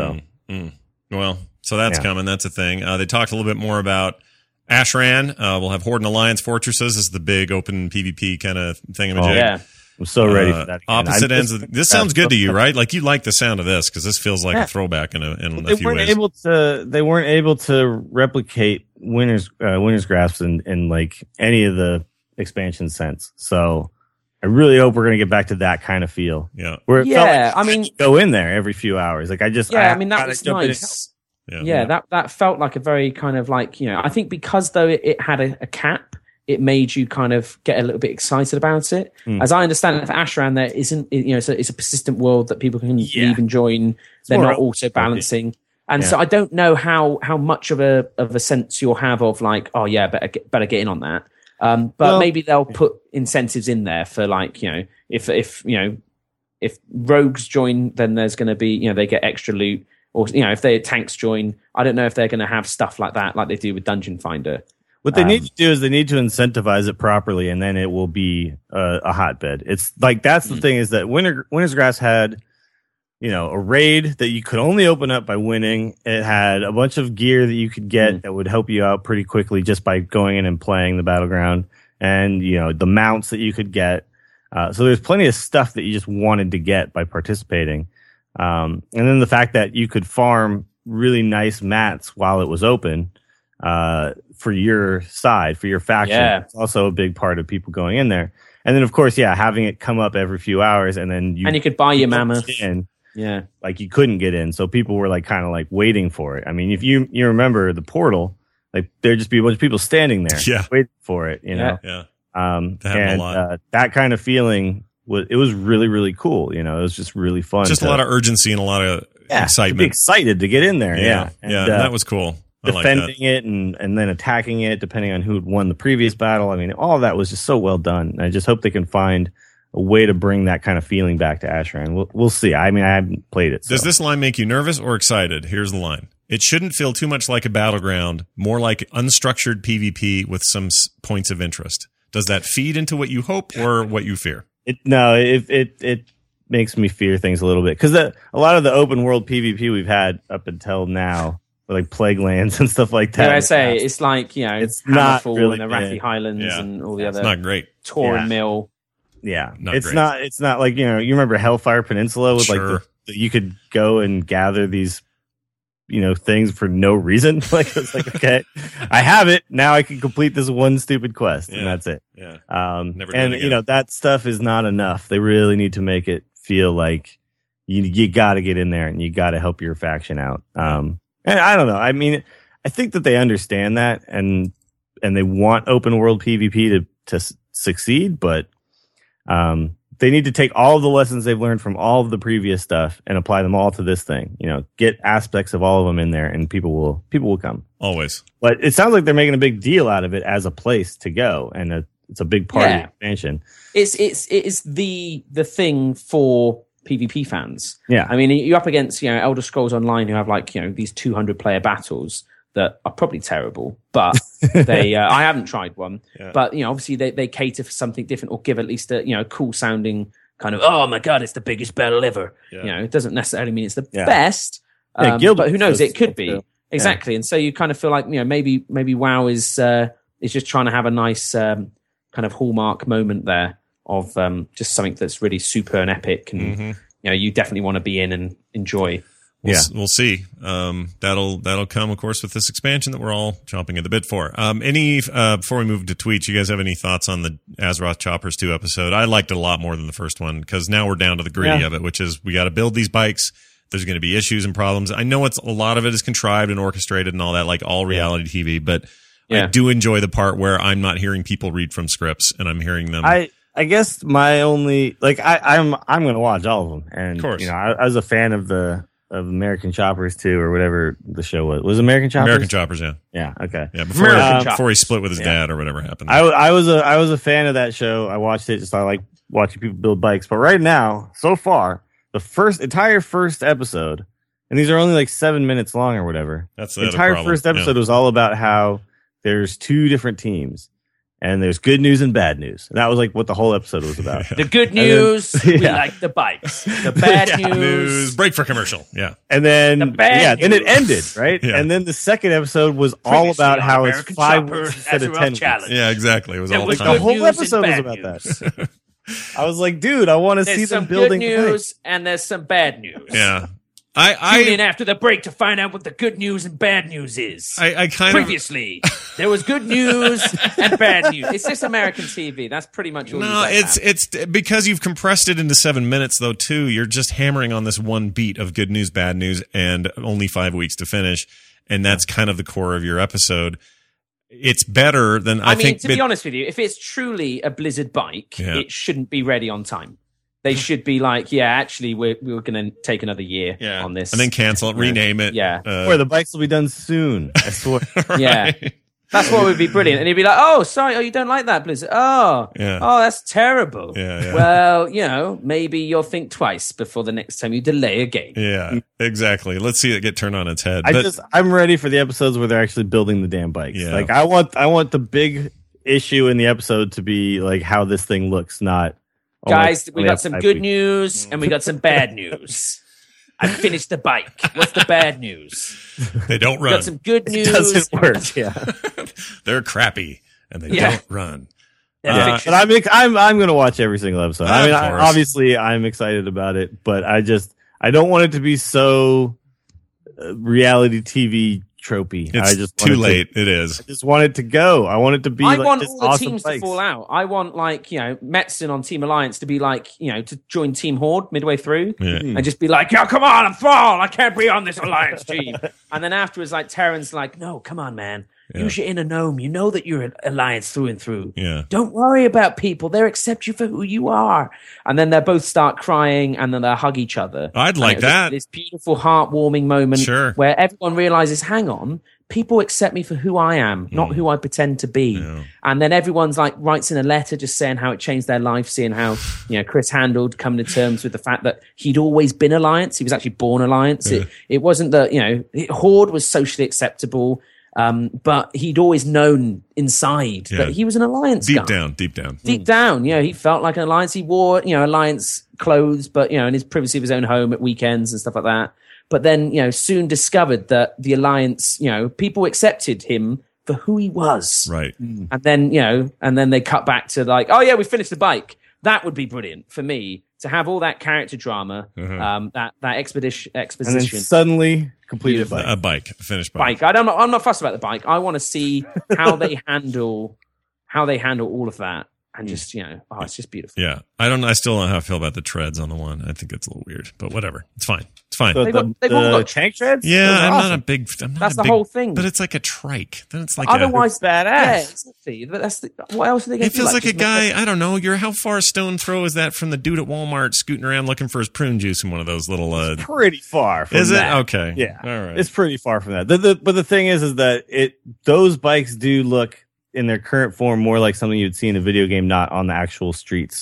Mm. Well, so that's Yeah. coming. That's a thing. Uh, they talked a little bit more about Ashran. Uh, we'll have Horde and Alliance Fortresses. This is the big open PvP kind of thingamajig. Oh, Yeah. I'm so ready Uh, for that. Again. opposite I'm ends. just- Of, this sounds good to you, right? Like you like the sound of this because this feels like Yeah. a throwback in a, in They a few weren't ways. able to. They weren't able to replicate Winter's uh, Winter's Grasp in, in like any of the expansion sense. So I really hope we're going to get back to that kind of feel. Yeah. Where it Yeah, felt like I you mean- could go in there every few hours. Like I just. Yeah, I, mean that gotta was jump in and nice. Yeah. Yeah, that that felt like a very kind of like, you know, I think because though it, it had a, a cap, it made you kind of get a little bit excited about it. Mm. As I understand it, for Ashran, there isn't, you know, it's a, it's a persistent world that people can Yeah. leave and join. They're more not open, auto balancing. And Yeah. so I don't know how how much of a of a sense you'll have of like, oh yeah, better get, better get in on that. Um, but Well- maybe they'll put incentives in there for like, you know, if if you know if rogues join, then there's going to be, you know, they get extra loot. Or, you know, if their tanks join, I don't know if they're going to have stuff like that, like they do with Dungeon Finder. What they Um, need to do is they need to incentivize it properly, and then it will be a, a hotbed. It's like that's the Mm. thing is that Winter Winter's Grass had, you know, a raid that you could only open up by winning. It had a bunch of gear that you could get Mm. that would help you out pretty quickly just by going in and playing the battleground, and you know the mounts that you could get. Uh, so there's plenty of stuff that you just wanted to get by participating, um, and then the fact that you could farm really nice mats while it was open. Uh, for your side, for your faction. Yeah. It's also a big part of people going in there. And then, of course, yeah, having it come up every few hours, and then you And you could buy your you don't mammoth. get in, Yeah. like you couldn't get in, so people were like kind of like waiting for it. I mean, if you you remember the portal, like there'd just be a bunch of people standing there, Yeah. waiting for it, you know. Yeah. Um, That happened a and lot. uh, that kind of feeling was it was really really cool. You know, it was just really fun. Just a to- lot of urgency and a lot of yeah, to be excitement. excited to get in there. Yeah. Yeah, Yeah. And, uh, that was cool. I like that. defending it and, and then attacking it depending on who had won the previous battle. I mean, all of that was just so well done. I just hope they can find a way to bring that kind of feeling back to Ashran. We'll, we'll see. I mean, I haven't played it. So. Does this line make you nervous or excited? Here's the line. It shouldn't feel too much like a battleground, more like unstructured PvP with some s- points of interest. Does that feed into what you hope or what you fear? It, no, it, it, it makes me fear things a little bit because a lot of the open world PvP we've had up until now, like Plague Lands and stuff like that. Yeah, I say it's like, you know, It's not Hammerfall really and the Rathi big. Highlands Yeah. and all the It's other not great. Torin Yeah. Mill. Yeah, Not it's great. not. It's not like you know. You remember Hellfire Peninsula with like Sure. the, the, you could go and gather these, you know, things for no reason. Like it's like okay, I have it now. I can complete this one stupid quest, Yeah. and that's it. Yeah. Um, Never do and it again. you know that stuff is not enough. They really need to make it feel like you you got to get in there and you got to help your faction out. Um, and I don't know. I mean, I think that they understand that and and they want open world PvP to to s- succeed, but um, they need to take all of the lessons they've learned from all of the previous stuff and apply them all to this thing. You know, get aspects of all of them in there, and people will people will come. Always. But it sounds like they're making a big deal out of it as a place to go, and a, it's a big part of Yeah. the expansion. It's it's it is the the thing for PvP fans. Yeah, I mean, you're up against, you know, Elder Scrolls Online who have like, you know, these two hundred player battles that are probably terrible, but they, uh, I haven't tried one, Yeah. but, you know, obviously they, they cater for something different or give at least a, you know, cool sounding kind of, oh my God, it's the biggest battle ever. Yeah. You know, it doesn't necessarily mean it's the Yeah. best, Yeah, um, Guild but who knows? does It could stuff be. too. Exactly. And so you kind of feel like, you know, maybe, maybe WoW is, uh, is just trying to have a nice, um, kind of hallmark moment there of, um, just something that's really super and epic and, Mhm. you know, you definitely want to be in and enjoy. We'll, Yeah. s- we'll see. Um, that'll that'll come, of course, with this expansion that we're all chomping at the bit for. Um, any uh, before we move to tweets, you guys have any thoughts on the Azeroth Choppers two episode? I liked it a lot more than the first one because now we're down to the gritty Yeah. of it, which is we got to build these bikes. There's going to be issues and problems. I know it's a lot of it is contrived and orchestrated and all that, like all reality T V, but I Yeah. do enjoy the part where I'm not hearing people read from scripts and I'm hearing them. I I guess my only like I I'm I'm gonna watch all of them, and Of course. you know I, I was a fan of the of American Choppers too, or whatever the show was. Was it American Choppers? American Choppers, yeah, Yeah. Okay. yeah. Before American before he split with his Yeah. dad or whatever happened. I, I was a I was a fan of that show. I watched it just I like watching people build bikes. But right now, so far, the first entire first episode, and these are only like seven minutes long or whatever. That's The the other entire problem. first episode Yeah. was all about how there's two different teams, and there's good news and bad news. And that was like what the whole episode was about. The good news, then, we yeah. like the bikes. The bad Yeah. news, News break for commercial. Yeah. And then The bad yeah, then it news. ended, right? Yeah. And then the second episode was all Previously about on how it's American five Chopper weeks has instead a of rough ten weeks. challenge. Yeah, exactly. It was There all was the The time. good whole news and episode was bad about news. that. I was like, dude, I want to see There's them some good building the bike. news and there's some bad news. Yeah. I Tune in I after the break to find out what the good news and bad news is. I, I kind of Previously, there was good news and bad news. It's just American T V. That's pretty much all. No, you it's it's because you've compressed it into seven minutes though too. You're just hammering on this one beat of good news, bad news, and only five weeks to finish, and that's kind of the core of your episode. It's better than I, I mean, think. to be it- honest with you, if it's truly a Blizzard bike, Yeah. it shouldn't be ready on time. They should be like, yeah, actually, we're we're going to take another year yeah, on this. and then cancel it, rename it. Yeah. uh, Where the bikes will be done soon. I swear. Yeah. right? That's what would be brilliant. And he'd be like, oh, sorry, oh, you don't like that, Blizzard. Oh, Yeah. oh, that's terrible. Yeah, yeah. Well, you know, maybe you'll think twice before the next time you delay a game. Yeah, exactly. Let's see it get turned on its head. I But just I'm ready for the episodes where they're actually building the damn bikes. Yeah. Like I want I want the big issue in the episode to be like how this thing looks, not oh, Guys, like, we only got have some five good weeks. news and we got some bad news. I finished the bike. What's the bad news? they don't We run. got some good It news. doesn't work. Yeah. They're crappy and they Yeah. don't run. They're Uh, fiction. but I'm ex- I'm I'm gonna watch every single episode. I Of mean, I, course. obviously, I'm excited about it, but I just I don't want it to be so uh, reality T V tropey. It's I just too want it to- late. It is. I just want it to go. I want it to be. I like want this all the awesome teams bikes. to fall out. I want, like, you know, Metzen on Team Alliance to be like, you know, to join Team Horde midway through Yeah. and just be like, yo, come on, I'm fall. I can't be on this Alliance team. And then afterwards, like, Terran's like, no, come on, man. Yeah. Use your inner gnome. You know that you're an Alliance through and through. Yeah. Don't worry about people. They'll accept you for who you are. And then they both start crying and then they hug each other. I'd And like it was that. This beautiful, heartwarming moment Sure. where everyone realizes, hang on, people accept me for who I am, not Mm. who I pretend to be. Yeah. And then everyone's like writes in a letter just saying how it changed their life, seeing how, you know, Chris handled coming to terms with the fact that he'd always been Alliance. He was actually born Alliance. Yeah. It, it wasn't that, you know, Horde was socially acceptable. Um, but he'd always known inside Yeah. that he was an Alliance Deep guy. down, deep down. Deep down, you know, he felt like an Alliance. He wore, you know, Alliance clothes, but, you know, in his privacy of his own home at weekends and stuff like that. But then, you know, soon discovered that the Alliance, you know, people accepted him for who he was. Right. And then, you know, and then they cut back to like, oh yeah, we finished the bike. That would be brilliant for me to have all that character drama, Uh-huh. um, that, that expedition, and then exposition. suddenly completed Beautiful. bike. A bike, a finished bike. Bike. I don't know. I'm not fussed about the bike. I want to see how they handle, how they handle all of that. And just, you know, oh, it's just beautiful. Yeah. I don't I still don't know how I feel about the treads on the one. I think it's a little weird, but whatever. It's fine. It's fine. So They've the, got- they've all the got- tank treads. yeah, Those are I'm awesome. not a big I'm not That's a the big- whole thing. But it's like a trike. Then it's like Otherwise, badass. Yeah, exactly. But that's the, what else are they a, going it to do? feels like, a just make guy, it- I don't know, you're how far a stone throw is that from the dude at Walmart scooting around looking for his prune juice in one of those little uh Pretty far. From is it? that. Okay. Yeah. All right. It's pretty far from that. The, the, but the thing is, is that it those bikes do look in their current form more like something you'd see in a video game, not on the actual streets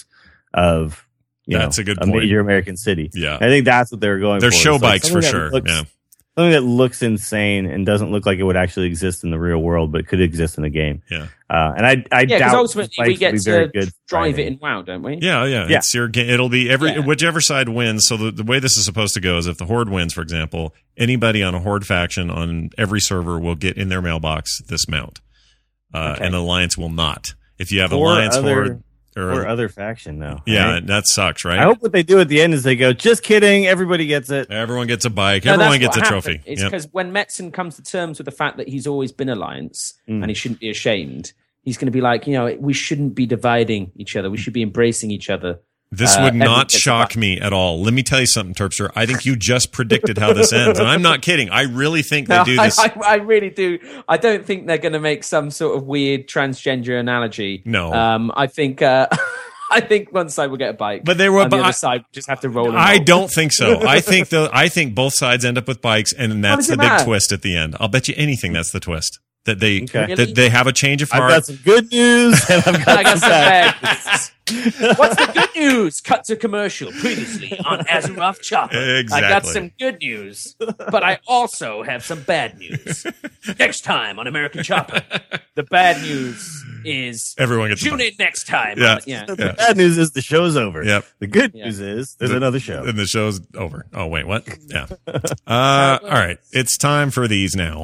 of you That's know, a good a point. major American city. Yeah. I think that's what they were going They're for. show It's like bikes for something that sure. looks- Yeah. Something that looks insane and doesn't look like it would actually exist in the real world, but could exist in a game. Yeah. Uh, and I, I Yeah, because doubt ultimately these we bikes get will be very to good drive driving. it in WoW, don't we? Yeah, yeah, Yeah. It's your game. It'll be every Yeah. whichever side wins. So the, the way this is supposed to go is if the Horde wins, for example, anybody on a Horde faction on every server will get in their mailbox this mount, uh, Okay. and Alliance will not. If you have Or Alliance other- Horde, or, Or other faction, though. yeah, right? that sucks, right? I hope what they do at the end is they go, just kidding, everybody gets it. Everyone gets a bike. No, Everyone that's gets a what trophy. happened. It's Yep. because when Metzen comes to terms with the fact that he's always been Alliance Mm. and he shouldn't be ashamed, he's going to be like, you know, we shouldn't be dividing each other. We should be embracing each other. This Uh, would everyone not gets a shock bike. me at all. Let me tell you something, Terpster. I think you just predicted how this ends, and I'm not kidding. I really think they No, do I, this. I, I really do. I don't think they're going to make some sort of weird transgender analogy. No. Um, I think. Uh, I think one side will get a bike, But they were- and but the other I- side will just have to roll. and I roll. don't think so. I think the I think both sides end up with bikes, and that's does the it big matter? twist at the end. I'll bet you anything that's the twist that they Okay. that they have a change of I've heart. got some good news and I've got, I got some some bad. bad news. What's the good news? Cut to commercial. Previously on Azeroth Chopper. I got Exactly. some good news, but I also have some bad news. Next time on American Chopper, the bad news is Everyone gets a tune buy. in next time. Yeah. yeah. The Yeah. bad news is the show's over. Yep. The good Yeah. news is there's The- another show. And the show's over. Oh, wait, what? Yeah. Uh, all right. It's time for these now.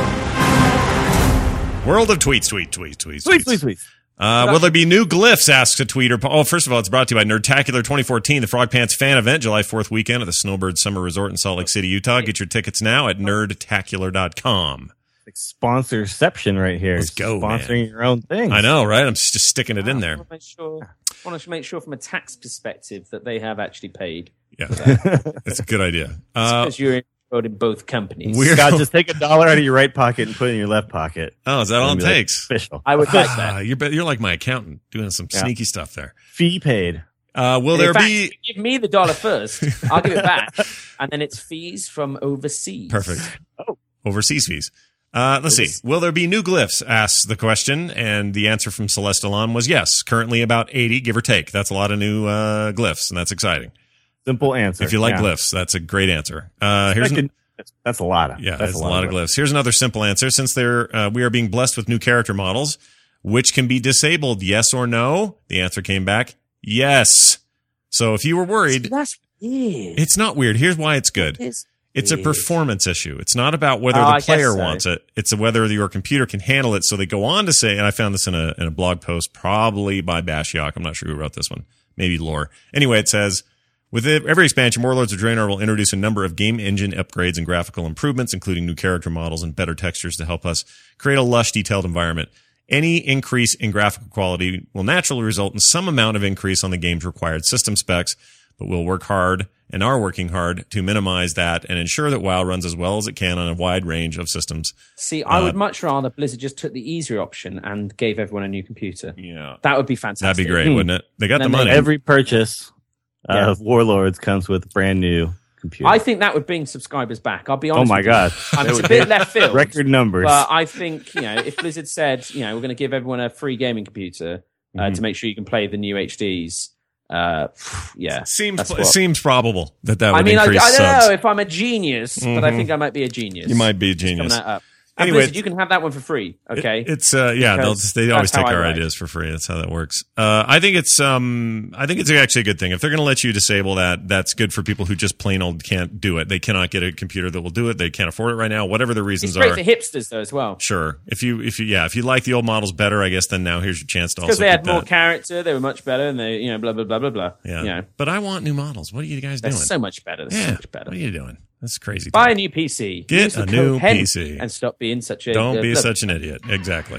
World of tweets, tweet, tweet, tweet, Sweet, sweet, sweet. Uh, will there be new glyphs? Asks a tweeter. Oh, first of all, it's brought to you by Nerdtacular twenty fourteen, the Frog Pants fan event, July fourth weekend at the Snowbird Summer Resort in Salt Lake City, Utah. Get your tickets now at nerdtacular dot com. Like sponsorception right here. Let's go, Sponsoring your own thing. I know, right? I'm just sticking it in I there. want to make sure, I want to make sure from a tax perspective that they have actually paid. Yeah, it's a good idea. Uh, Because you're enrolled in both companies. we're Scott, just take a dollar out of your right pocket and put it in your left pocket. oh, is that all it And be like, takes? Official. I would like Ah, that. you're, be- you're like my accountant doing some Yeah. sneaky stuff there. Fee paid. Uh, will In there fact, be give me the dollar first. I'll give it back, and then it's fees from overseas. perfect Oh. overseas fees? Uh, let's see. Will there be new glyphs? Asks the question, and the answer from Celeste Alon was yes. Currently about eighty, give or take. That's a lot of new uh, glyphs, and that's exciting. Simple answer. If you like Yeah. glyphs, that's a great answer. Uh, here's That an, could- that's, that's a lot of. yeah, that's that's a lot of glyphs. Here's another simple answer. Since they're uh, we are being blessed with new character models, which can be disabled, yes or no? The answer came back yes. So if you were worried, That's weird. it's not weird. Here's why it's good. It's It's a weird. performance issue. It's not about whether Oh, I the guess player so. wants it. It's whether your computer can handle it. So they go on to say, and I found this in a in a blog post, probably by Bashiok. I'm not sure who wrote this one. Maybe Lore. Anyway, it says, with every expansion, Warlords of Draenor will introduce a number of game engine upgrades and graphical improvements, including new character models and better textures to help us create a lush, detailed environment. Any increase in graphical quality will naturally result in some amount of increase on the game's required system specs, but we'll work hard and are working hard to minimize that and ensure that WoW runs as well as it can on a wide range of systems. See, I Uh, would much rather Blizzard just took the easier option and gave everyone a new computer. Yeah. That would be fantastic. That'd be great, Hmm. wouldn't it? They got the Then they- money. Every purchase Yeah. of Warlords comes with a brand new computer. I think that would bring subscribers back. I'll be oh honest. my with you. god. I mean, It it's a would bit hit left field. record numbers. But I think, you know, if Blizzard said, you know, we're going to give everyone a free gaming computer uh, Mhm. to make sure you can play the new H Ds, uh, yeah. seems that's it what- seems probable that that would I mean, I, I increase don't subs. know if I'm a genius, but I Mhm. think I might be a genius. You might be a Just coming genius. that up. And Anyway, Blizzard, you can have that one for free, okay? It- it's uh yeah, they'll Because just, they always that's how take I our write. ideas for free. That's how that works. Uh, I think it's um I think it's actually a good thing if they're going to let you disable that. That's good for people who just plain old can't do it. They cannot get a computer that will do it. They can't afford it right now. Whatever the reasons it's great are. for hipsters, though, as well. Sure. If you if you yeah if you like the old models better, I guess then now here's your chance to Because also they keep had more that. character, they were much better, and they, you know, blah, blah, blah, blah, blah. Yeah. You know, But I want new models. What are you guys they're doing? so much better. They're yeah. so much better. What are you doing? That's crazy. Buy a talk. new P C. Get Use the a code new HEN P C. And stop being such a... Don't uh, be look, such an idiot. Exactly.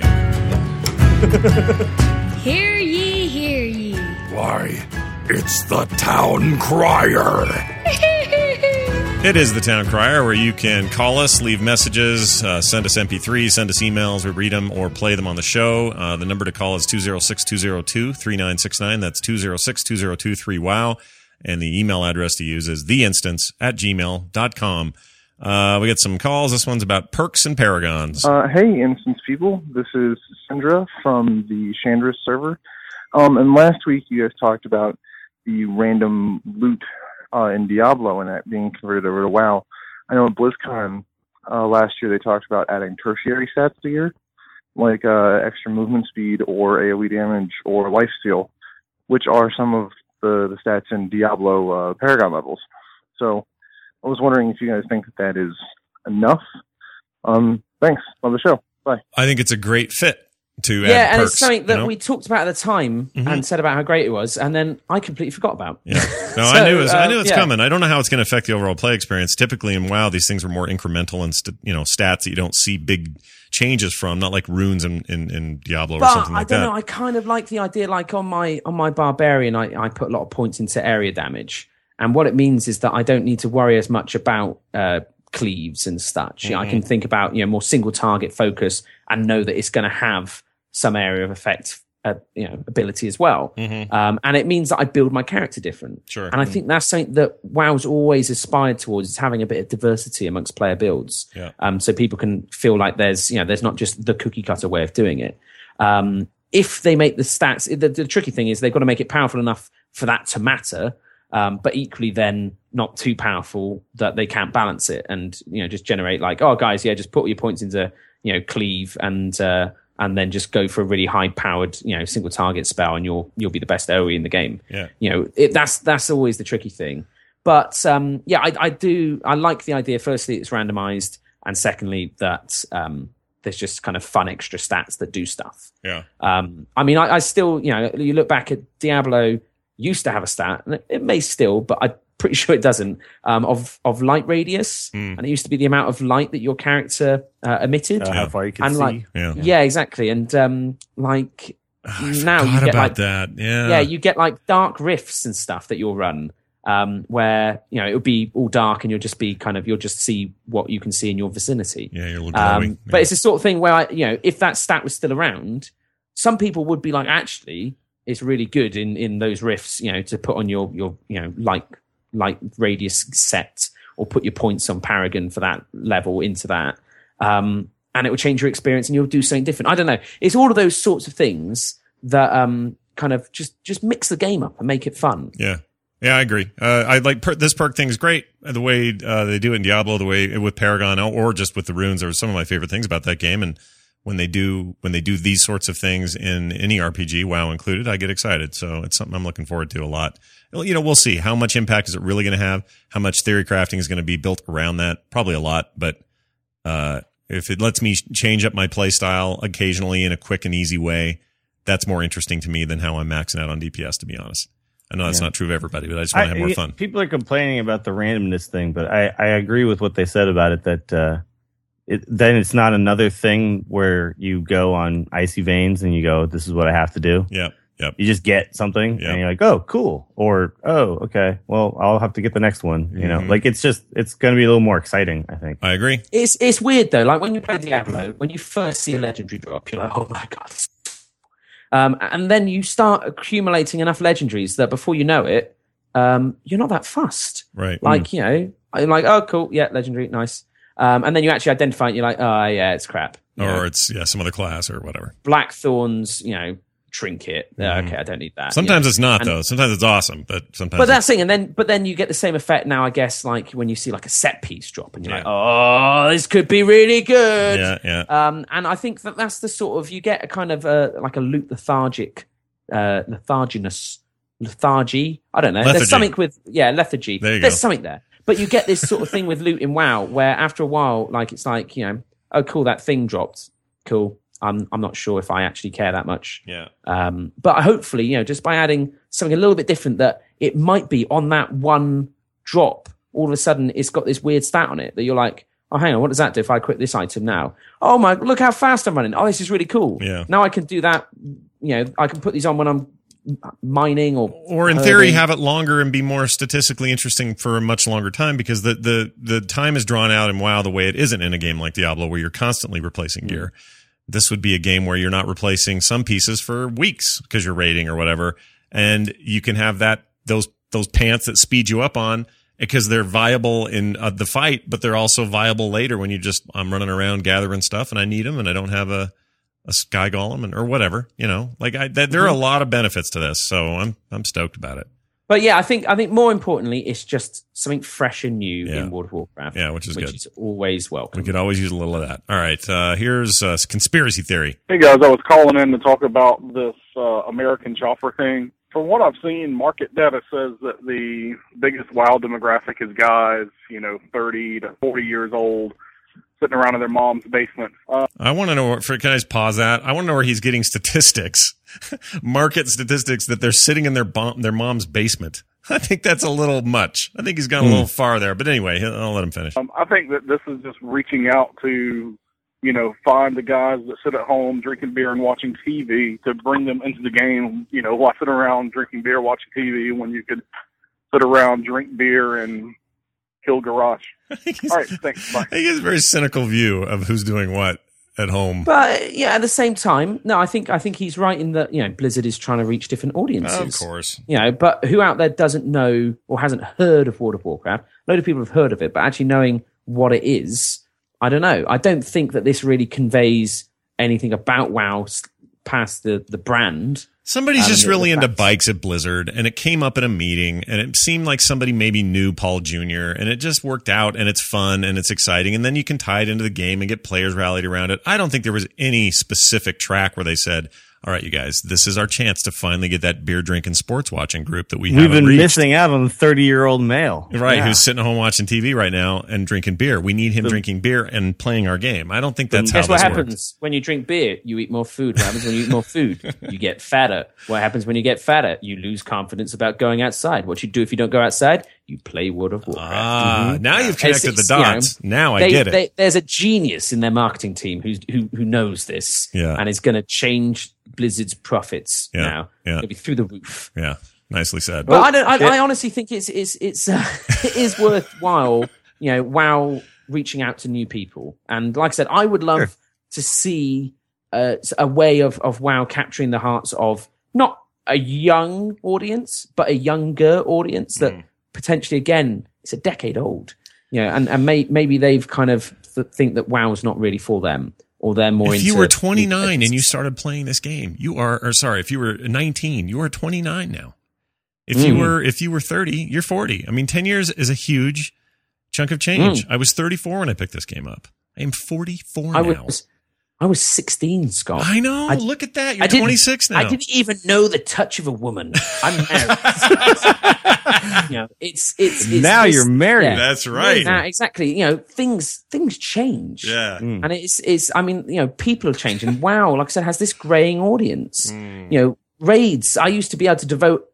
Hear ye, hear ye. Why, it's the town crier. It is the Town Crier, where you can call us, leave messages, uh, send us M P threes, send us emails. We read them or play them on the show. Uh, the number to call is two oh six, two oh two, three nine six nine. That's two oh six, two oh two, three wow. And the email address to use is theinstance at gmail dot com. Uh, we get some calls. This one's about perks and paragons. Uh, hey, Instance people. This is Sindra from the Chandra server. Um, and last week you guys talked about the random loot uh, in Diablo and that being converted over to WoW. I know at BlizzCon uh, last year they talked about adding tertiary stats to gear, like uh, extra movement speed or AoE damage or lifesteal, which are some of the, the stats in Diablo uh, Paragon levels. So I was wondering if you guys think that that is enough. Um, thanks. Love the show. Bye. I think it's a great fit to Yeah, add and perks, it's something that you know? we talked about at the time Mhm. and said about how great it was, and then I completely forgot about. Yeah. No, So, I knew it was, I uh, knew it's yeah. coming. I don't know how it's going to affect the overall play experience. Typically in WoW, these things are more incremental and st- you know stats that you don't see big changes from, not like runes in, in, in Diablo or But something I like don't that. know. I kind of like the idea. Like on my on my barbarian, I, I put a lot of points into area damage, and what it means is that I don't need to worry as much about uh, cleaves and such. You know, I can think about you know more single target focus and know that it's going to have some area of effect, uh, you know, ability as well. Mhm. Um, and it means that I build my character different. Sure. And I think that's something that WoW's always aspired towards, is having a bit of diversity amongst player builds. Yeah. Um, so people can feel like there's, you know, there's not just the cookie cutter way of doing it. Um, if they make the stats, the, the tricky thing is they've got to make it powerful enough for that to matter. Um, but equally then not too powerful that they can't balance it and, you know, just generate like, oh guys, yeah, just put your points into, you know, cleave and, uh, and then just go for a really high powered, you know, single target spell, and you'll you'll be the best A O E in the game. Yeah. You know, it, that's that's always the tricky thing. But um, yeah, I, I do I like the idea. Firstly, it's randomized, and secondly, that um, there's just kind of fun extra stats that do stuff. Yeah. Um, I mean, I, I still, you know, you look back at Diablo used to have a stat, and it, it may still, but I'm pretty sure it doesn't, um, of of light radius, Mm. and it used to be the amount of light that your character uh, emitted. Uh, how far you can and see. like, Yeah. yeah, exactly. And um, like Oh, I now forgot you get about like, that. Yeah. yeah, you get like dark rifts and stuff that you'll run, um, where you know it'll be all dark, and you'll just be kind of you'll just see what you can see in your vicinity. Yeah, you're a little glowy. Um, Yeah. But it's the sort of thing where I, you know, if that stat was still around, some people would be like, actually, it's really good in in those rifts, you know, to put on your your you know light light radius set, or put your points on Paragon for that level into that, um, and it will change your experience, and you'll do something different. I don't know. It's all of those sorts of things that um, kind of just just mix the game up and make it fun. Yeah. Yeah, I agree. Uh, I like per- this perk thing is great. The way uh, they do it in Diablo, the way with Paragon, or just with the runes, are some of my favorite things about that game. And when they do when they do these sorts of things in any R P G, WoW included, I get excited. So it's something I'm looking forward to a lot. You know, we'll see how much impact is it really going to have. How much theory crafting is going to be built around that? Probably a lot. But uh, if it lets me change up my play style occasionally in a quick and easy way, that's more interesting to me than how I'm maxing out on D P S. To be honest. I know that's Yeah. not true of everybody, but I just want to have more I- fun. People are complaining about the randomness thing, but I, I agree with what they said about it. That uh, it, then it's not another thing where you go on Icy Veins and you go, "This is what I have to do." Yep, yep. You just get something Yep. and you're like, "Oh, cool," or "Oh, okay, well, I'll have to get the next one." You know, Mhm. like it's just it's going to be a little more exciting, I think. I agree. It's it's weird though. Like when you play Diablo, when you first see a legendary drop, you're like, oh my god. Um, and then you start accumulating enough legendaries that before you know it, um, you're not that fussed. Right. Like you know, I'm like, oh cool, yeah, legendary, nice. Um, and then you actually identify it. You're like, oh yeah, it's crap. You or know, it's yeah some other class or whatever. Blackthorn's, you know, trinket. Yeah, Mhm. okay, I don't need that. Sometimes you know. it's not And- though. Sometimes it's awesome, but sometimes. But it's- that's the thing, and then but then you get the same effect now, I guess, like when you see like a set piece drop, and you're Yeah. like, oh, this could be really good. yeah, yeah. Um, and I think that that's the sort of you get a kind of a like a loot lethargic, uh, letharginess, lethargy. I don't know. Lethargy. There's something with yeah, lethargy. There you There's go. something there. But you get this sort of thing with loot in WoW, where after a while, like it's like you know, oh cool, that thing dropped. Cool. I'm I'm not sure if I actually care that much. Yeah. Um, but hopefully, you know, just by adding something a little bit different, that it might be on that one drop, all of a sudden it's got this weird stat on it that you're like, oh, hang on, what does that do if I quit this item now? Oh my, look how fast I'm running. Oh, this is really cool. Yeah. Now I can do that. You know, I can put these on when I'm mining or Or in theory, herding. have it longer and be more statistically interesting for a much longer time, because the the the time is drawn out in WoW the way it isn't in a game like Diablo, where you're constantly replacing gear. This would be a game where you're not replacing some pieces for weeks because you're raiding or whatever, and you can have that those those pants that speed you up on because they're viable in uh, the fight, but they're also viable later when you just I'm running around gathering stuff and I need them and I don't have a a sky golem and or whatever, you know. Like I, that, there are a lot of benefits to this, so I'm I'm stoked about it. But yeah, I think I think more importantly, it's just something fresh and new Yeah. in World of Warcraft. Yeah, which is which good. is always welcome. We could always use a little of that. All right, uh, here's uh, conspiracy theory. Hey guys, I was calling in to talk about this uh, American Chopper thing. From what I've seen, market data says that the biggest WoW demographic is guys, you know, thirty to forty years old, sitting around in their mom's basement. Uh, I want to know. Where, for, can I just pause that? I want to know where he's getting statistics, market statistics that they're sitting in their bomb, their mom's basement. I think that's a little much. I think he's gone a little far there. But anyway, I'll let him finish. um, I think that this is just reaching out to, you know, find the guys that sit at home drinking beer and watching T V to bring them into the game. You know, why sit around drinking beer, watching T V when you could sit around, drink beer, and kill Garrosh. I think he's, All right, thanks. Bye. I think he has a very cynical view of who's doing what at home. But yeah, at the same time, no, I think I think he's right in that you know Blizzard is trying to reach different audiences. Of course. You know, but who out there doesn't know or hasn't heard of World of Warcraft? A load of people have heard of it, but actually knowing what it is, I don't know. I don't think that this really conveys anything about WoW s- past the the brand. Somebody's Um, just the- really the into facts. bikes at Blizzard, and it came up at a meeting, and it seemed like somebody maybe knew Paul Junior, and it just worked out, and it's fun, and it's exciting, and then you can tie it into the game and get players rallied around it. I don't think there was any specific track where they said, all right, you guys, this is our chance to finally get that beer drinking sports watching group that we We've haven't been reached. missing out on the thirty-year-old male. Right, Yeah. who's sitting at home watching T V right now and drinking beer. We need him The- drinking beer and playing our game. I don't think that's how Guess what this happens works. when you drink beer? You eat more food. What happens when you eat more food? You get fatter. What happens when you get fatter? You lose confidence about going outside. What you do if you don't go outside? You play World of Warcraft. Ah, now you've connected It's- the it's, you know, dots. now I They- get it. they- there's a genius in their marketing team who's, who who knows this, Yeah. and is going to change Blizzard's profits Yeah, now. yeah. It'll be through the roof. yeah, nicely said. But I don't. I, shit. I honestly think it's it's it's uh, it is worthwhile. You know, WoW reaching out to new people, and like I said, I would love Sure. to see uh, a way of of WoW capturing the hearts of not a young audience, but a younger audience that Mm. potentially, again, it's a decade old. You know, and and may, maybe they've kind of th- think that WoW's not really for them, or they're more if into. you were twenty-nine and you started playing this game, you are, or sorry, if you were nineteen, you are twenty-nine now. If you Mm. were, if you were thirty, you're forty. I mean, ten years is a huge chunk of change. Mm. I was thirty-four when I picked this game up. I am forty-four I now. was I was sixteen, Scott. I know. I- Look at that. You're I didn't- twenty-six now. I didn't even know the touch of a woman. I'm married. you know, it's it's, it's Now this- you're married. yeah. That's right. Now, exactly. You know, things things change. Yeah. And it's it's. I mean, you know, people are changing. WoW, like I said, has this graying audience. Mm. You know, raids. I used to be able to devote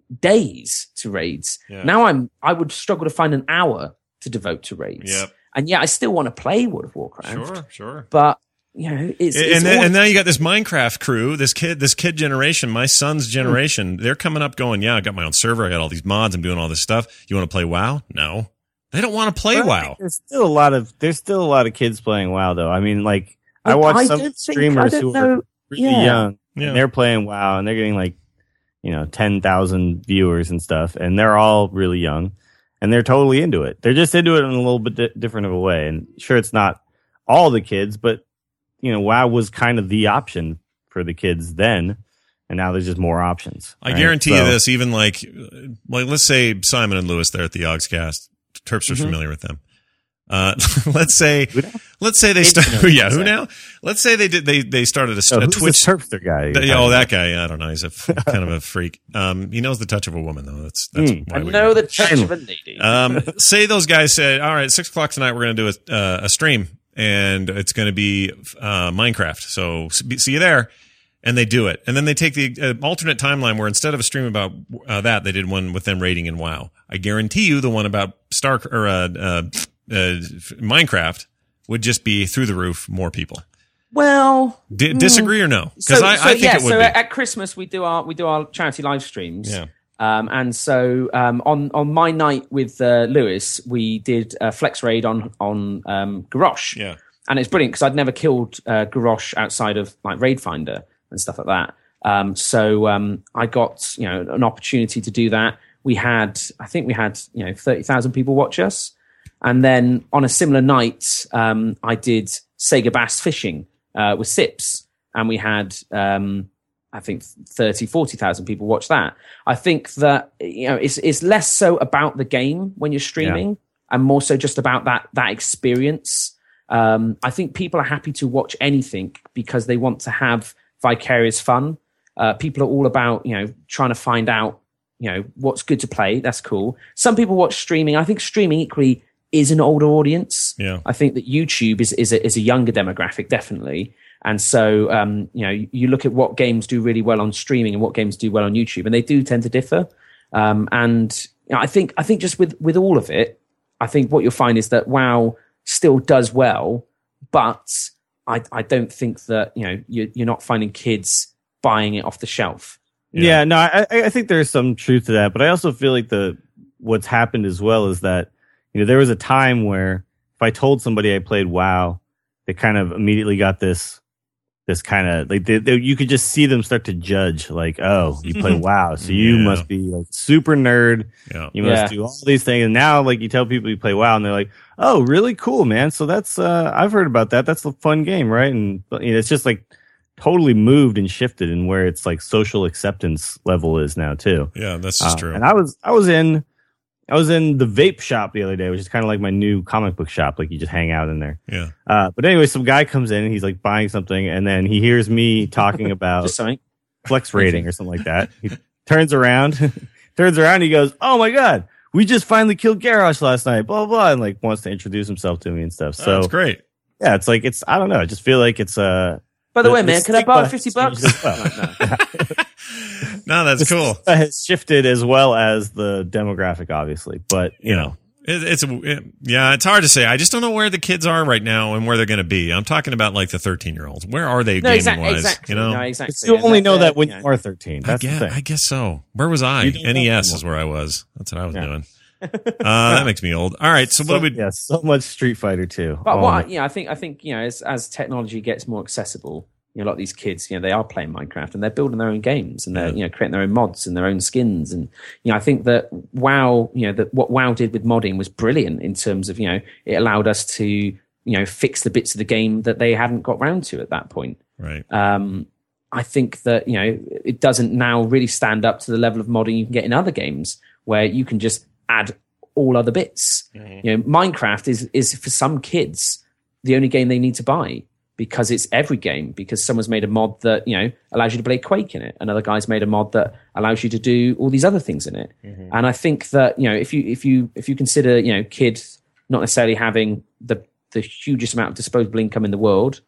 days to raids. Yeah. Now I'm. I would struggle to find an hour to devote to raids. Yep. And yeah, I still want to play World of Warcraft. Sure, sure. But you know, it's, And, it's then, all- and now you got this Minecraft crew, this kid, this kid generation, my son's generation. They're coming up going, yeah, I got my own server. I got all these mods. I'm doing all this stuff. You want to play WoW? No, they don't want to play But WoW. There's still a lot of there's still a lot of kids playing WoW though. I mean, like I I watch some don't think- streamers I who don't are know. really Yeah. young. Yeah. And they're playing WoW and they're getting like, you know, ten thousand viewers and stuff, and they're all really young, and they're totally into it. They're just into it in a little bit di- different of a way. And sure, it's not all the kids, but you know, WoW was kind of the option for the kids then, and now there's just more options. I right? guarantee you So- this, even like, like let's say Simon and Lewis there at the Yogscast. Terps are Mhm. familiar with them. Uh, let's say, Who now? let's say they Kids start. know, Yeah, I'd who say. now? Let's say they did. They they started a, So a who's Twitch. this Terpster guy? Th- yeah, oh, that guy. I don't know. He's a f- kind of a freak. Um, he knows the touch of a woman, though. That's that's Mm. why I we know the touch of a lady. Um, say those guys said, "All right, six o'clock tonight, we're going to do a uh, a stream, and it's going to be uh, Minecraft. So s- see you there." And they do it, and then they take the uh, alternate timeline where instead of a stream about uh, that, they did one with them raiding in WoW. I guarantee you, the one about Star or uh, uh, uh, Minecraft would just be through the roof, more people. well, D- disagree or no? Because so, I, so, I think yeah, it would so be. at, at Christmas we do our we do our charity live streams. Yeah. Um, and so um, on on my night with uh, Lewis, we did a flex raid on on um, Garrosh. Yeah. And it's brilliant because I'd never killed uh, Garrosh outside of like Raid Finder and stuff like that. Um, so um, I got you know an opportunity to do that. We had I think we had you know thirty thousand people watch us, and then on a similar night um, I did Sega Bass fishing uh, with Sips, and we had um, I think thirty, forty thousand people watch that. I think that you know it's it's less so about the game when you're streaming, and more so just about that that experience. Um, I think people are happy to watch anything because they want to have vicarious fun. Uh, people are all about, you know, trying to find out, you know, what's good to play. That's cool. Some people watch streaming. I think streaming equally is an older audience. Yeah. I think that YouTube is, is, a, is a younger demographic, definitely. And so, um, you know, you, you look at what games do really well on streaming and what games do well on YouTube, and they do tend to differ. Um, and you know, I think, I think just with, with all of it, I think what you'll find is that WoW still does well, but I, I don't think that you know you're, you're not finding kids buying it off the shelf. Yeah, no, I, I think there's some truth to that, but I also feel like the what's happened as well is that you know there was a time where if I told somebody I played WoW, they kind of immediately got this this kind of like they, they, you could just see them start to judge, like, oh, you play WoW, so you Yeah. must be like super nerd. Yeah. You must Yeah. do all these things. And now, like, you tell people you play WoW, and they're like, "Oh, really cool, man! So that's uh, I've heard about that. That's a fun game, right?" And you know, it's just like totally moved and shifted in where it's like social acceptance level is now too. Yeah, that's just uh, true. And I was I was in I was in the vape shop the other day, which is kind of like my new comic book shop. Like you just hang out in there. Yeah. Uh, but anyway, some guy comes in and he's like buying something, and then he hears me talking about Just something. flex rating or something like that. He turns around, turns around, and he goes, "Oh my god, we just finally killed Garrosh last night." Blah blah blah, and like wants to introduce himself to me and stuff. Oh, So that's great. yeah, it's like it's I don't know. I just feel like it's uh By the, The- way, the man, could I borrow stigma fifty has bucks? changed as well. No, no. No, that's cool. That has shifted as well as the demographic, obviously. But you know, It, it's a, it, yeah, it's hard to say. I just don't know where the kids are right now and where they're going to be. I'm talking about like the thirteen year olds. Where are they No, gaming exactly. wise? exactly. You know, No, exactly. you And only that- know that when you know. you are thirteen. I That's the guess, thing. I guess so. Where was I? You don't know N E S anymore. is where I was. That's what I was Yeah. doing. Uh, that makes me old. All right, so, so, what do we? yeah, so much Street Fighter two. But Oh, what, my- I- you know, I think I think you know, as as technology gets more accessible, you know, a lot of these kids, you know, they are playing Minecraft and they're building their own games and they're Yeah. you know creating their own mods and their own skins. And you know, I think that WoW, you know, that what WoW did with modding was brilliant in terms of you know it allowed us to you know fix the bits of the game that they hadn't got round to at that point. Right. Um, I think that you know it doesn't now really stand up to the level of modding you can get in other games where you can just add all other bits. Mm-hmm. You know, Minecraft is is for some kids the only game they need to buy because it's every game. Because someone's made a mod that you know allows you to play Quake in it. Another guy's made a mod that allows you to do all these other things in it. Mm-hmm. And I think that you know if you if you if you consider you know kids not necessarily having the the hugest amount of disposable income in the world,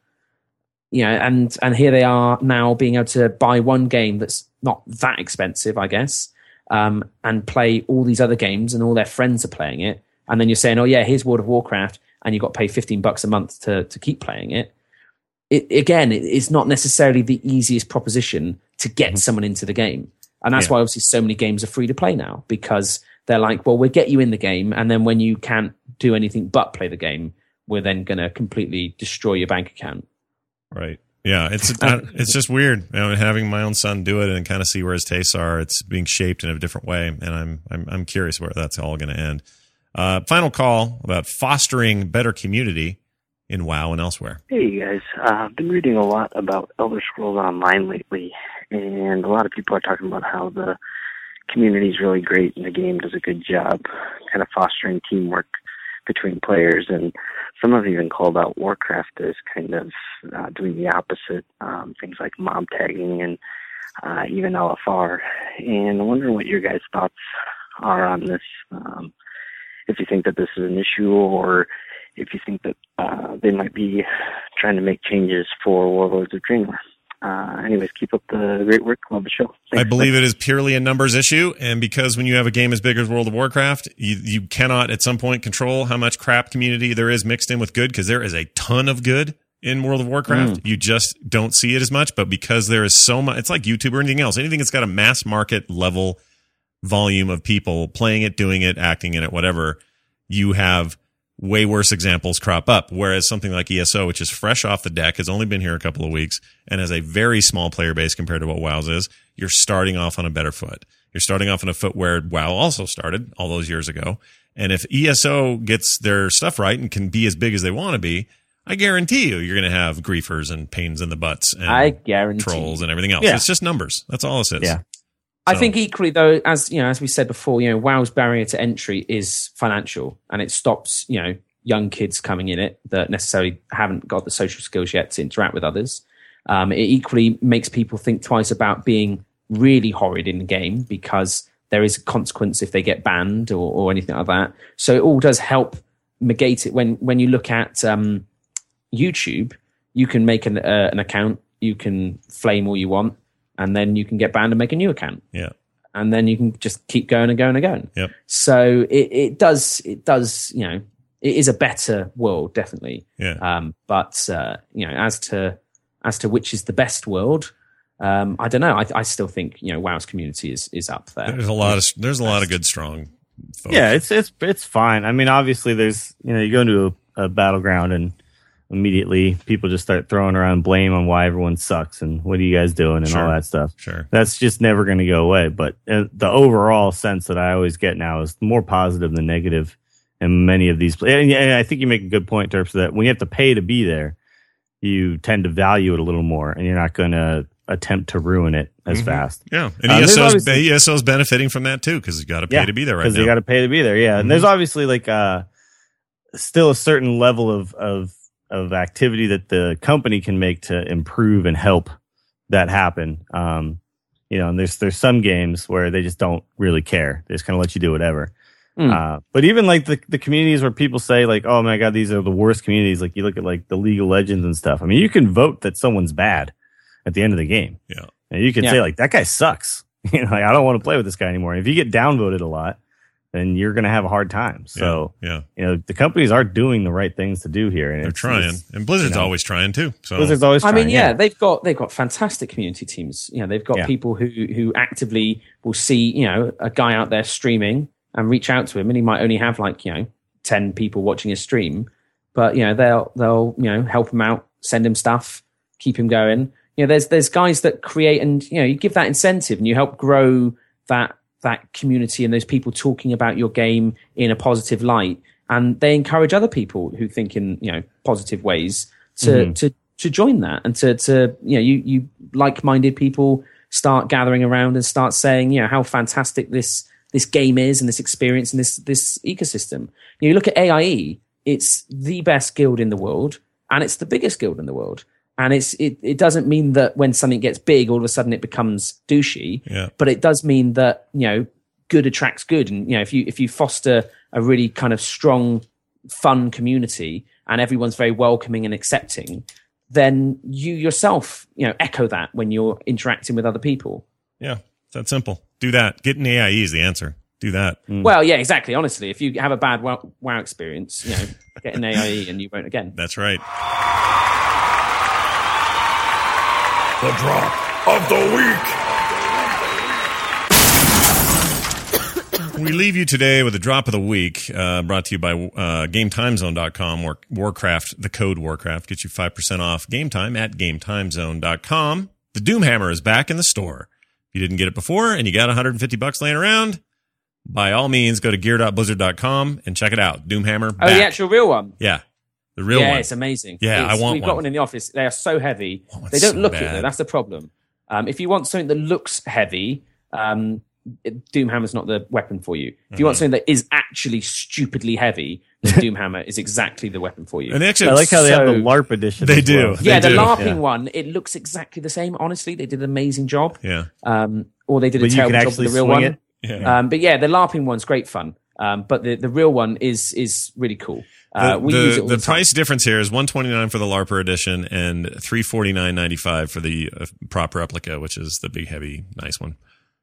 you know, and and here they are now being able to buy one game that's not that expensive, I guess, um, and play all these other games, and all their friends are playing it, and then you're saying, oh yeah, here's World of Warcraft, and you've got to pay fifteen bucks a month to to keep playing it. It again, it, it's not necessarily the easiest proposition to get someone into the game, and that's Yeah. why obviously so many games are free to play now, because they're like, well, we'll get you in the game, and then when you can't do anything but play the game, we're then going to completely destroy your bank account. Right. Yeah, it's uh, it's just weird, you know, having my own son do it and kind of see where his tastes are. It's being shaped in a different way, and I'm I'm I'm curious where that's all going to end. Uh, final call about fostering better community in WoW and elsewhere. Hey guys, uh, I've been reading a lot about Elder Scrolls Online lately, and a lot of people are talking about how the community is really great and the game does a good job kind of fostering teamwork between players, and some have even called out Warcraft as kind of uh, doing the opposite, um, things like mob tagging and uh, even L F R. And I'm wondering what your guys' thoughts are on this, um, if you think that this is an issue, or if you think that uh, they might be trying to make changes for Warlords of Draenor. Uh, anyways, keep up the great work. Love the show. Thanks. I believe it is purely a numbers issue, and because when you have a game as big as World of Warcraft, you, you cannot at some point control how much crap community there is mixed in with good, because there is a ton of good in World of Warcraft. Mm. You just don't see it as much, but because there is so much, it's like YouTube or anything else. Anything that's got a mass market level volume of people playing it, doing it, acting in it, whatever, you have way worse examples crop up. Whereas something like E S O, which is fresh off the deck, has only been here a couple of weeks and has a very small player base compared to what WoW's is, you're starting off on a better foot. You're starting off on a foot where WoW also started all those years ago. And if E S O gets their stuff right and can be as big as they want to be, I guarantee you, you're going to have griefers and pains in the butts and I guarantee trolls and everything else. Yeah. It's just numbers. That's all it is. Yeah. I So- think equally though, as you know, as we said before, you know, WoW's barrier to entry is financial, and it stops, you know, young kids coming in it that necessarily haven't got the social skills yet to interact with others. Um, it equally makes people think twice about being really horrid in the game, because there is a consequence if they get banned or, or anything like that. So it all does help negate it. When when you look at um, YouTube, you can make an, uh, an account, you can flame all you want, and then you can get banned and make a new account. Yeah. And then you can just keep going and going and going. Yep. So it, it does, it does, you know, it is a better world, definitely. Yeah. Um, but, uh, you know, as to, as to which is the best world, um, I don't know. I, I still think, you know, WoW's community is, is up there. There's a lot of, there's a lot of good, strong folks. Yeah, it's it's it's fine. I mean, obviously, there's you know you go into a, a battleground and immediately people just start throwing around blame on why everyone sucks and what are you guys doing and Sure. all that stuff. Sure. That's just never going to go away. But uh, the overall sense that I always get now is more positive than negative in many of these. And, and I think you make a good point in terms of that when you have to pay to be there, you tend to value it a little more, and you're not going to attempt to ruin it as Mm-hmm. fast. Yeah, and Um, there's ESO's, obviously- ESO's benefiting from that too because you got to pay Yeah, to be there right because now. they got to pay to be there. Yeah, Mhm. and there's obviously like uh, still a certain level of of of activity that the company can make to improve and help that happen. Um, you know, and there's there's some games where they just don't really care. They just kind of let you do whatever. Mm. Uh, but even like the the communities where people say like, oh my god, these are the worst communities. Like you look at like the League of Legends and stuff. I mean, you can vote that someone's bad at the end of the game. Yeah. And you can Yeah. say like that guy sucks. You know, like I don't want to play with this guy anymore. And if you get downvoted a lot, then you're going to have a hard time. So, yeah, you know, the companies are doing the right things to do here. And they're it's- trying, it's- and Blizzard's you know. always trying too. So Blizzard's always I trying. mean, yeah, they've got they've got fantastic community teams. You know, they've got Yeah. people who who actively will see, you know, a guy out there streaming and reach out to him, and he might only have like, you know, ten people watching his stream, but you know, they'll they'll you know help him out, send him stuff, keep him going. You know, there's there's guys that create, and you know, you give that incentive and you help grow that that community and those people talking about your game in a positive light, and they encourage other people who think in, you know, positive ways to Mhm. to to join that, and to to you know, you you like-minded people start gathering around and start saying, you know, how fantastic this this game is and this experience and this this ecosystem. You know, you look at A I E, it's the best guild in the world and it's the biggest guild in the world. And it's it, it doesn't mean that when something gets big, all of a sudden it becomes douchey. Yeah. But it does mean that, you know, good attracts good. And, you know, if you if you foster a really kind of strong, fun community and everyone's very welcoming and accepting, then you yourself, you know, echo that when you're interacting with other people. yeah, it's that simple. Do that. Getting A I E is the answer. Do that. Well, yeah, exactly. Honestly, if you have a bad WoW, WoW experience, you know, get an A I E and you won't again. That's right. The drop of the week. We leave you today with a drop of the week, uh, brought to you by uh, GameTimeZone dot com, or Warcraft, the code Warcraft, gets you five percent off game time at GameTimeZone dot com. The Doomhammer is back in the store. If you didn't get it before and you got one hundred fifty bucks laying around, by all means, go to gear dot blizzard dot com and check it out. Doomhammer Oh, back. the actual real one. Yeah, the real yeah, one. it's amazing. Yeah, It's- I want We've one. got one in the office. They are so heavy. Oh, it's They don't so look bad. it though. That's the problem. Um, if you want something that looks heavy, um, it- Doomhammer's not the weapon for you. If you want Mhm. something that is actually stupidly heavy, then Doomhammer is exactly the weapon for you. And they actually, I like how they have the So- LARP edition. They as do. well. They yeah, the do. LARPing Yeah. one, it looks exactly the same. Honestly, they did an amazing job. yeah, Um, or they did a But you terrible can job with actually the real swing one. it. yeah. Um, but yeah, the LARPing one's great fun. Um, but the, the real one is is really cool. Uh, The, we the, use it all the the time. price difference here is one twenty nine for the LARPer edition and three forty nine ninety five for the uh, prop replica, which is the big, heavy, nice one.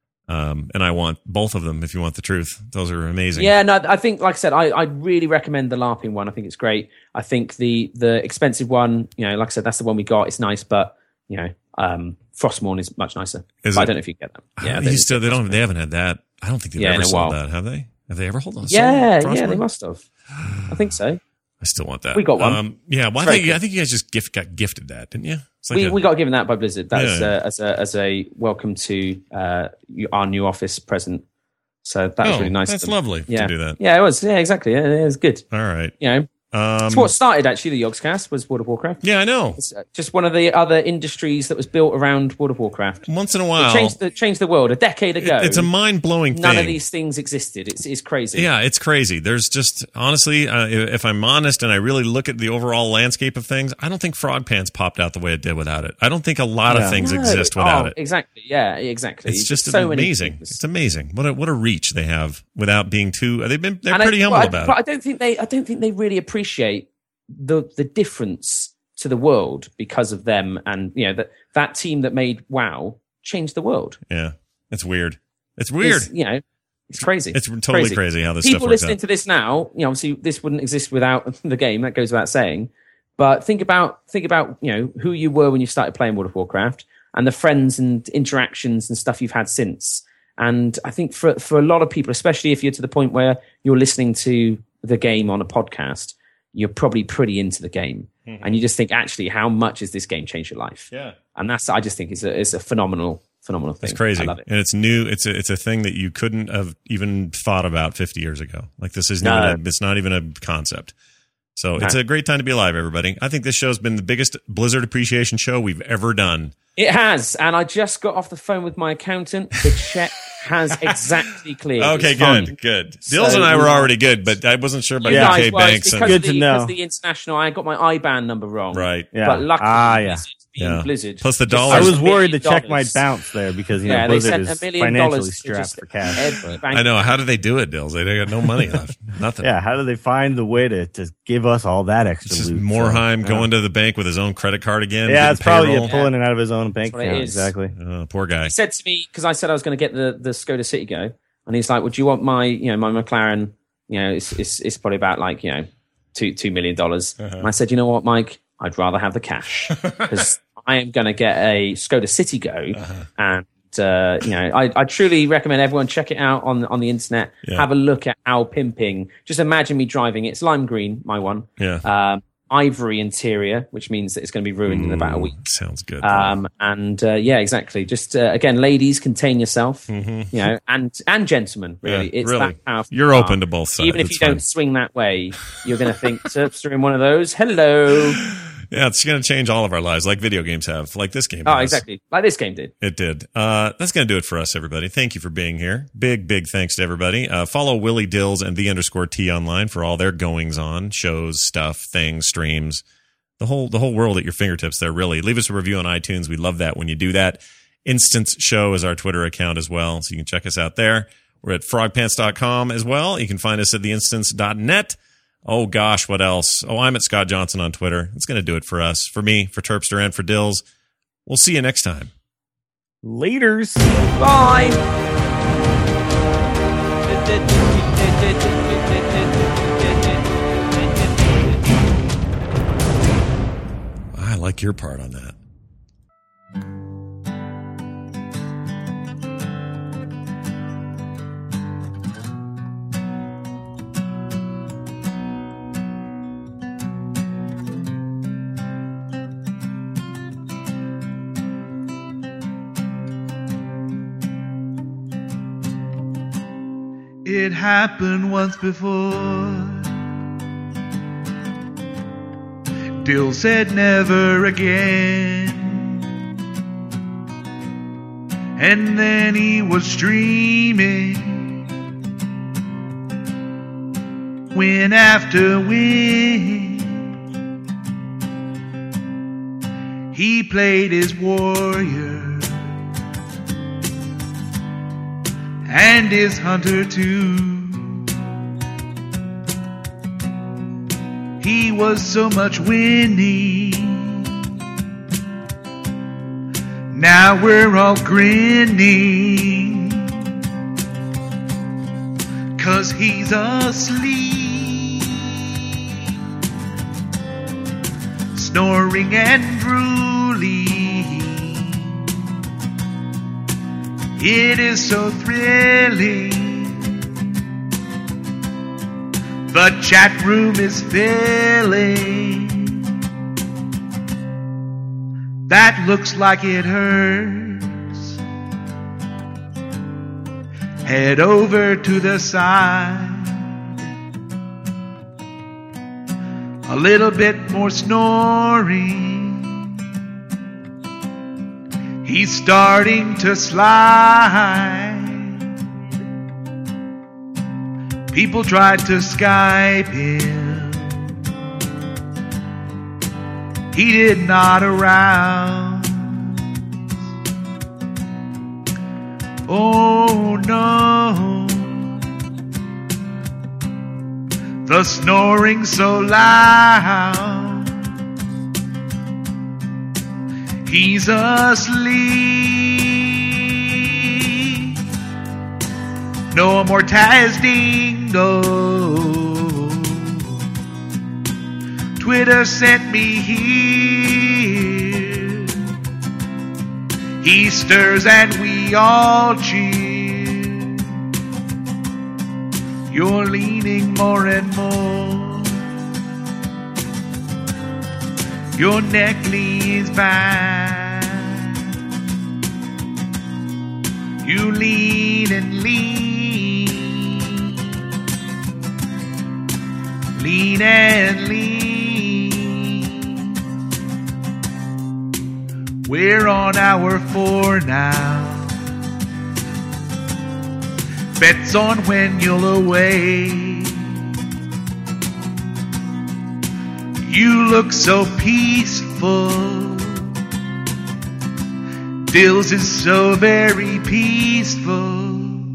Um, and I want both of them if you want the truth. Those are amazing. Yeah, no, I think, like I said, I, I really recommend the LARPing one. I think it's great. I think the the expensive one, you know, like I said, that's the one we got. It's nice, but you know, um, Frostmourne is much nicer. Is But I it? don't know if you can get that. Yeah, you still they don't they haven't had that. I don't think they've Yeah, in ever a sold while. that, have they? Have they ever hold on? yeah, sold yeah, Frostmourne? they must have. I think so. I still want that. We got one. Um, yeah, well, I It's very think cool. I think you guys just gift got gifted that, didn't you? It's like we a- we got given that by Blizzard. That was Yeah. uh, as a as a welcome to uh, you- our new office present. So that was Oh, really nice. of that's them. lovely to Yeah, do that. Yeah, it was. Yeah, exactly. Yeah, it was good. All right. You know, Um, it's what started actually the Yogscast was World of Warcraft. yeah, I know. It's uh, just one of the other industries that was built around World of Warcraft. Once in a It while, changed the changed the world a decade ago. it's a mind blowing thing. None of these things existed. It's it's crazy. Yeah, it's crazy. There's just honestly, uh, if I'm honest and I really look at the overall landscape of things, I don't think Frog Pants popped out the way it did without it. I don't think a lot of Yeah. things No. exist without Oh, it. Exactly. Yeah. Exactly. It's just so many amazing. things. It's amazing. What a what a reach they have without being too. They've been they're And I- pretty but humble I, about but it. I don't think they. I don't think they really appreciate the the difference to the world because of them, and you know that that team that made WoW changed the world. Yeah, it's weird. It's weird. It's, you know, it's crazy. It's totally crazy, how this People stuff works listening out. to this now, you know, obviously this wouldn't exist without the game. That goes without saying. But think about think about you know who you were when you started playing World of Warcraft, and the friends and interactions and stuff you've had since. And I think for for a lot of people, especially if you're to the point where you're listening to the game on a podcast, you're probably pretty into the game, Mm-hmm. and you just think, actually, how much has this game changed your life? Yeah. And that's I just think is a is a phenomenal phenomenal thing. It's crazy, I love it. and it's new. It's a it's a thing that you couldn't have even thought about fifty years ago. Like this isn't No. even a, it's not even a concept. So it's a great time to be alive, everybody. I think this show's been the biggest Blizzard appreciation show we've ever done. It has, and I just got off the phone with my accountant. The check has exactly cleared. Okay, It's good, fine. good. Dills and I were already good, but I wasn't sure about You U K guys, well, it's banks. because And, of Good the, to know. because of the international, I got my I B A N number wrong. right. Yeah. But luckily, Ah, yeah. Blizzard being Yeah. Blizzard. Plus the just dollars. I was sent worried the a million check might dollars. bounce there because you know Yeah, they Blizzard sent is a million financially dollars to strapped just for cash. every bank. I know. How do they do it, Dills? They got no money left. Nothing. Yeah, how do they find the way to, to give us all that extra It's just loot? Morheim So, going to the bank with his own credit card again. Yeah, getting it's probably payroll. yeah, pulling it out of his own bank what it account. is. Exactly. Oh, poor guy. He said to me, because I said I was going to get the, the Skoda Citigo, and he's like, would you want my, you know, my McLaren, you know, it's, it's, it's probably about like, you know, two, two million dollars. Uh-huh. And I said, you know what, Mike, I'd rather have the cash because I am going to get a Skoda Citigo. Uh-huh. And, uh, you know, I, I truly recommend everyone check it out on, on the internet. Yeah. Have a look at our pimping. Just imagine me driving it. It's lime green, my one. Yeah. Um, ivory interior, which means that it's going to be ruined in about a week. Sounds good. Um, and uh, yeah, exactly. Just uh, again, ladies, contain yourself. Mhm. You know, and and gentlemen, really, Yeah, it's really. that powerful. You're car. open to both sides. Even if It's you fine. don't swing that way, you're going to think Terpster in one of those. Hello. Yeah, it's going to change all of our lives, like video games have, like this game. Oh, has. exactly, like this game did. It did. Uh, that's going to do it for us, everybody. Thank you for being here. Big, big thanks to everybody. Uh, follow Willie Dills and the underscore T online for all their goings on, shows, stuff, things, streams, the whole the whole world at your fingertips there, really. Leave us a review on iTunes. We love that when you do that. Instance Show is our Twitter account as well, so you can check us out there. We're at frog pants dot com as well. You can find us at the instance dot net. Oh, gosh, what else? Oh, I'm at Scott Johnson on Twitter. It's going to do it for us, for me, for Terpster, and for Dills. We'll see you next time. Laters. Bye. I like your part on that. It happened once before. Dill said never again. And then he was streaming, win after win. He played his warrior and his hunter too. He was so much winning. Now we're all grinning, 'cause he's asleep, snoring and drooling. It is so thrilling. The chat room is filling. That looks like it hurts. Head over to the side. A little bit more snoring. He's starting to slide. People tried to Skype him. He did not arouse. Oh no. The snoring so loud. He's asleep. No more testing, no. Twitter sent me here. He stirs and we all cheer. You're leaning more and more. Your neck leans back. You lean and lean. Lean clean and lean. We're on hour four now. Bets on when you'll away. You look so peaceful. Dills is so very peaceful.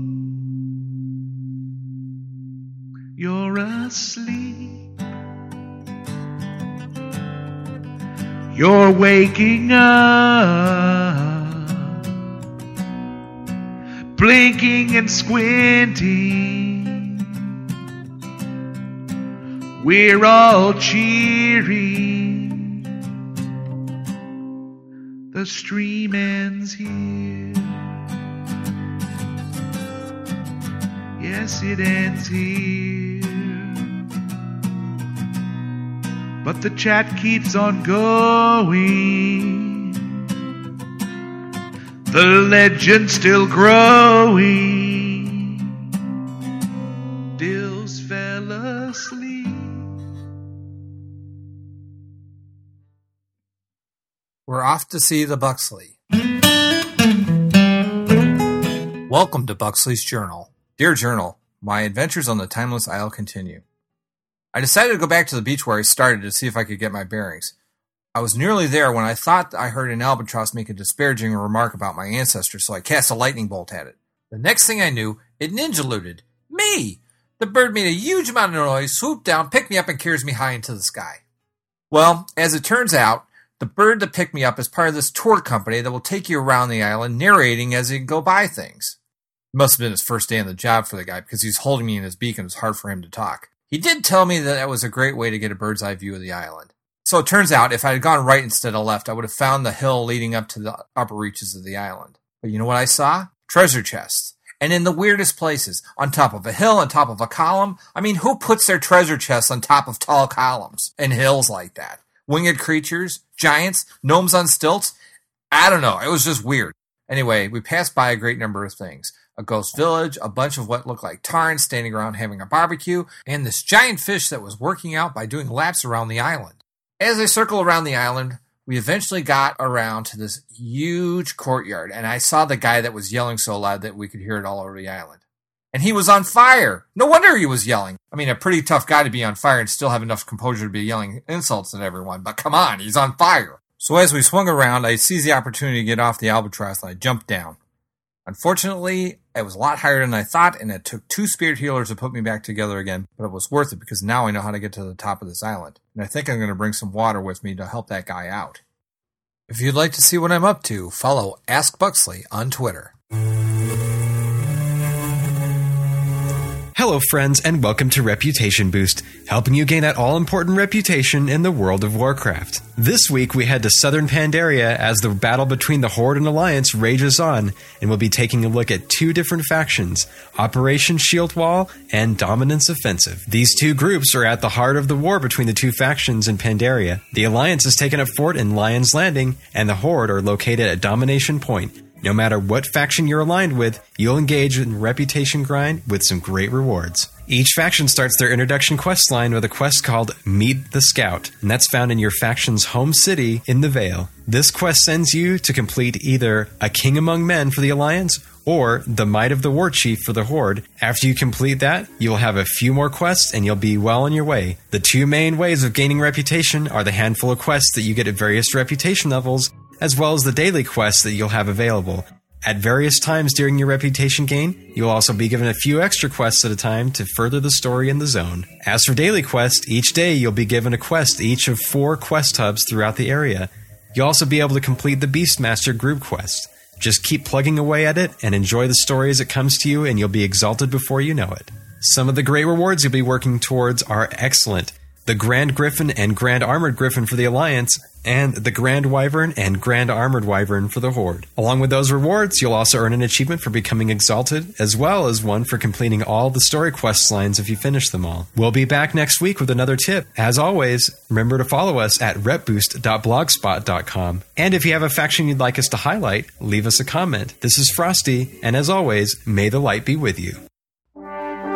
You're asleep. You're waking up, blinking and squinting. We're all cheering. The stream ends here. Yes, it ends here. But the chat keeps on going. The legend still growing. Dills fell asleep. We're off to see the Buxley. Welcome to Buxley's Journal. Dear Journal, my adventures on the Timeless Isle continue. I decided to go back to the beach where I started to see if I could get my bearings. I was nearly there when I thought I heard an albatross make a disparaging remark about my ancestors, so I cast a lightning bolt at it. The next thing I knew, it ninja-looted. Me! The bird made a huge amount of noise, swooped down, picked me up, and carries me high into the sky. Well, as it turns out, the bird that picked me up is part of this tour company that will take you around the island narrating as you go by things. It must have been his first day on the job for the guy because he's holding me in his beak and it's hard for him to talk. He did tell me that that was a great way to get a bird's eye view of the island. So it turns out if I had gone right instead of left, I would have found the hill leading up to the upper reaches of the island. But you know what I saw? Treasure chests. And in the weirdest places. On top of a hill, on top of a column. I mean, who puts their treasure chests on top of tall columns and hills like that? Winged creatures? Giants? Gnomes on stilts? I don't know. It was just weird. Anyway, we passed by a great number of things. A ghost village, a bunch of what looked like tarns standing around having a barbecue, and this giant fish that was working out by doing laps around the island. As I circled around the island, we eventually got around to this huge courtyard, and I saw the guy that was yelling so loud that we could hear it all over the island. And he was on fire! No wonder he was yelling. I mean, a pretty tough guy to be on fire and still have enough composure to be yelling insults at everyone, but come on, he's on fire! So as we swung around, I seized the opportunity to get off the albatross and I jumped down. Unfortunately, it was a lot higher than I thought, and it took two spirit healers to put me back together again, but it was worth it because now I know how to get to the top of this island, and I think I'm going to bring some water with me to help that guy out. If you'd like to see what I'm up to, follow Ask Buxley on Twitter. Hello, friends, and welcome to Reputation Boost, helping you gain that all-important reputation in the world of Warcraft. This week, we head to southern Pandaria as the battle between the Horde and Alliance rages on, and we'll be taking a look at two different factions, Operation Shield Wall and Dominance Offensive. These two groups are at the heart of the war between the two factions in Pandaria. The Alliance has taken a fort in Lion's Landing, and the Horde are located at Domination Point. No matter what faction you're aligned with, you'll engage in reputation grind with some great rewards. Each faction starts their introduction quest line with a quest called Meet the Scout, and that's found in your faction's home city in the Vale. This quest sends you to complete either a King Among Men for the Alliance or the Might of the War Chief for the Horde. After you complete that, you'll have a few more quests and you'll be well on your way. The two main ways of gaining reputation are the handful of quests that you get at various reputation levels, as well as the daily quests that you'll have available. At various times during your reputation gain, you'll also be given a few extra quests at a time to further the story in the zone. As for daily quests, each day you'll be given a quest each of four quest hubs throughout the area. You'll also be able to complete the Beastmaster group quest. Just keep plugging away at it and enjoy the story as it comes to you, and you'll be exalted before you know it. Some of the great rewards you'll be working towards are excellent. The Grand Griffin and Grand Armored Griffin for the Alliance, and the Grand Wyvern and Grand Armored Wyvern for the Horde. Along with those rewards, you'll also earn an achievement for becoming exalted, as well as one for completing all the story quest lines if you finish them all. We'll be back next week with another tip. As always, remember to follow us at rep boost dot blogspot dot com. And if you have a faction you'd like us to highlight, leave us a comment. This is Frosty, and as always, may the light be with you.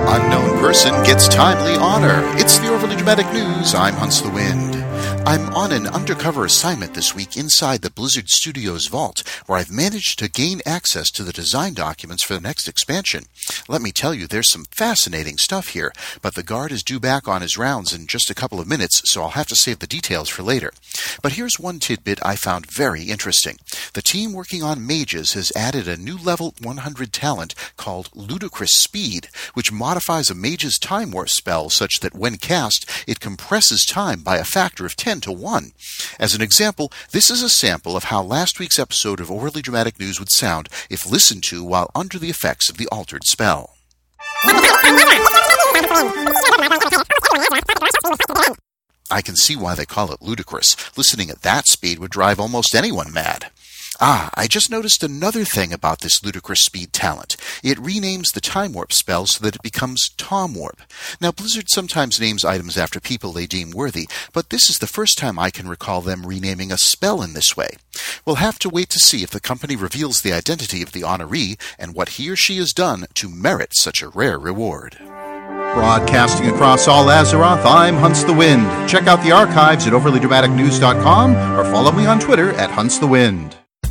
Unknown person gets timely honor. It's the Overly Dramatic News. I'm Hunts the Wind. I'm on an undercover assignment this week inside the Blizzard Studios vault, where I've managed to gain access to the design documents for the next expansion. Let me tell you, there's some fascinating stuff here, but the guard is due back on his rounds in just a couple of minutes, so I'll have to save the details for later. But here's one tidbit I found very interesting. The team working on mages has added a new level one hundred talent called Ludicrous Speed, which modifies a mage's time warp spell such that when cast, it compresses time by a factor of ten to one. As an example, this is a sample of how last week's episode of Overly Dramatic News would sound if listened to while under the effects of the altered spell. I can see why they call it ludicrous. Listening at that speed would drive almost anyone mad. Ah, I just noticed another thing about this Ludicrous Speed talent. It renames the Time Warp spell so that it becomes Tom Warp. Now, Blizzard sometimes names items after people they deem worthy, but this is the first time I can recall them renaming a spell in this way. We'll have to wait to see if the company reveals the identity of the honoree and what he or she has done to merit such a rare reward. Broadcasting across all Azeroth, I'm Hunts the Wind. Check out the archives at overly dramatic news dot com or follow me on Twitter at Hunts the Wind.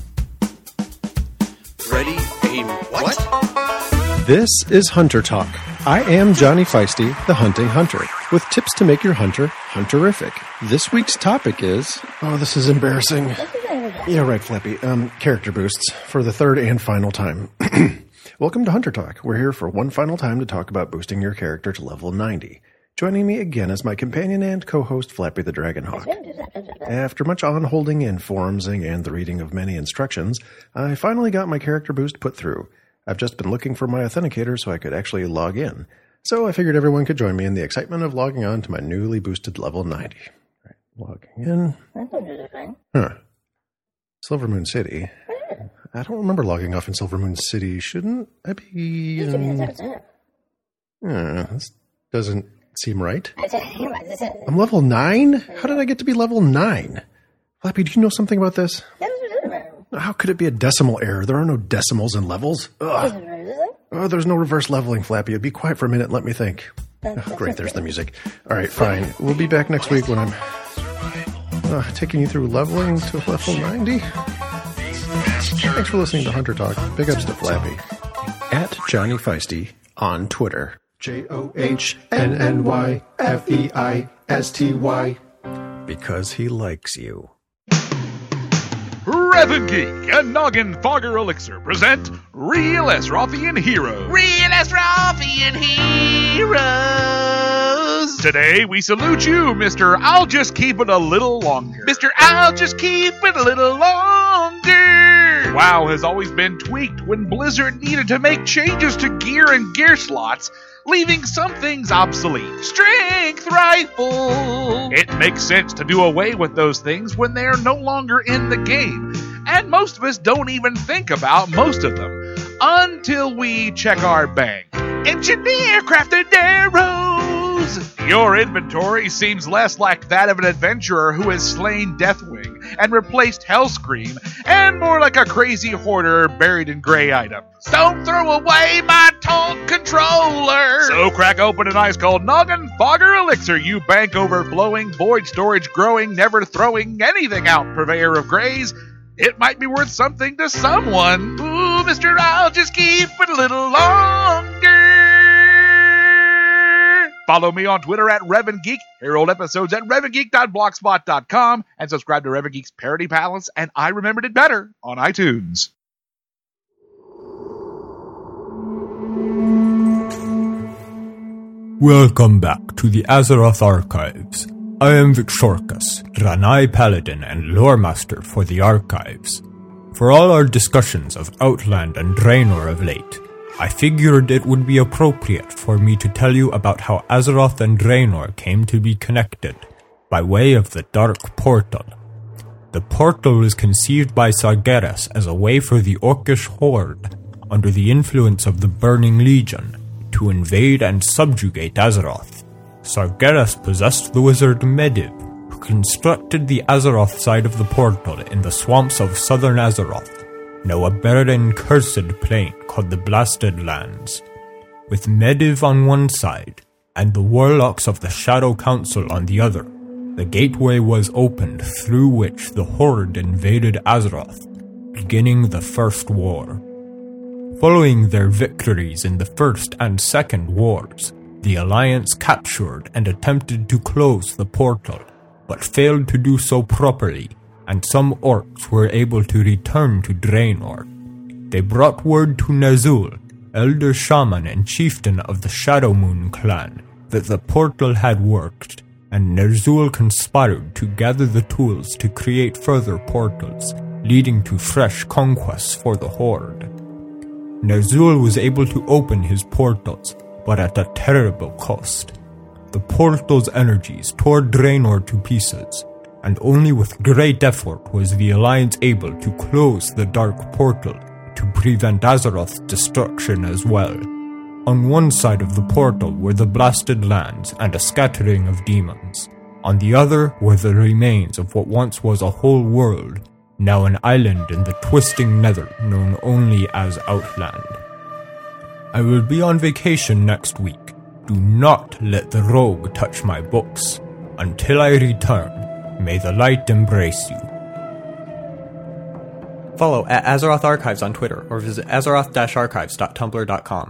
Ready, aim, what? This is Hunter Talk. I am Johnny Feisty, the Hunting Hunter, with tips to make your hunter hunterific. This week's topic is... Oh, this is embarrassing. Yeah, right, Flappy. Um, character boosts for the third and final time. Welcome to Hunter Talk. We're here for one final time to talk about boosting your character to level ninety. Joining me again is my companion and co-host Flappy the Dragonhawk. After much on-holding and forumsing and the reading of many instructions, I finally got my character boost put through. I've just been looking for my authenticator so I could actually log in. So I figured everyone could join me in the excitement of logging on to my newly boosted level ninety. All right, logging in. Huh. Silvermoon City. I don't remember logging off in Silvermoon City. Shouldn't I be... Um... Yeah, this doesn't seem right. I'm level nine? How did I get to be level nine? Flappy, do you know something about this? How could it be a decimal error? There are no decimals in levels. Ugh. Oh, there's no reverse leveling, Flappy. Be quiet for a minute and let me think. Oh, great, there's the music. All right, fine. We'll be back next week when I'm uh, taking you through leveling to level ninety. Thanks for listening to Hunter Talk. Big ups to Flappy. At Johnny Feisty on Twitter. J O H N N Y F E I S T Y. Because he likes you. Revan Geek and Noggin Fogger Elixir present Real Azerothian Heroes. Real Azerothian Heroes. Today we salute you, Mister I'll Just Keep It a Little Longer. Mister I'll Just Keep It a Little Longer. WoW has always been tweaked when Blizzard needed to make changes to gear and gear slots, leaving some things obsolete. Strength rifle. It makes sense to do away with those things when they are no longer in the game, and most of us don't even think about most of them until we check our bank. Engineer crafted arrows. Your inventory seems less like that of an adventurer who has slain Deathwing and replaced Hellscream, and more like a crazy hoarder buried in gray items. Don't throw away my taunt controller. So crack open an ice cold Noggin Fogger Elixir, you bank overflowing, void storage growing, never throwing anything out purveyor of grays. It might be worth something to someone. Ooh, Mister I'll just keep it a little longer. Follow me on Twitter at RevanGeek, hear old episodes at revan geek dot blogspot dot com, and subscribe to Revan Geek's Parody Palace and I Remembered It Better on iTunes. Welcome back to the Azeroth Archives. I am Vixorcus, Draenei Paladin and Loremaster for the Archives. For all our discussions of Outland and Draenor of late, I figured it would be appropriate for me to tell you about how Azeroth and Draenor came to be connected, by way of the Dark Portal. The portal was conceived by Sargeras as a way for the Orcish Horde, under the influence of the Burning Legion, to invade and subjugate Azeroth. Sargeras possessed the wizard Medivh, who constructed the Azeroth side of the portal in the swamps of southern Azeroth, now a barren, cursed plain called the Blasted Lands. with Medivh on one side and the warlocks of the Shadow Council on the other. The gateway was opened through which the Horde invaded Azeroth, beginning the First War. Following their victories in the First and Second Wars, the Alliance captured and attempted to close the portal, but failed to do so properly, and some orcs were able to return to Draenor. They brought word to Ner'zhul, elder shaman and chieftain of the Shadowmoon clan, that the portal had worked, and Ner'zhul conspired to gather the tools to create further portals, leading to fresh conquests for the Horde. Ner'zhul was able to open his portals, but at a terrible cost. The portal's energies tore Draenor to pieces, and only with great effort was the Alliance able to close the Dark Portal to prevent Azeroth's destruction as well. On one side of the portal were the blasted lands and a scattering of demons. On the other were the remains of what once was a whole world, now an island in the twisting nether known only as Outland. I will be on vacation next week. Do not let the rogue touch my books. Until I return, may the light embrace you. Follow at Azeroth Archives on Twitter or visit azeroth dash archives dot tumblr dot com.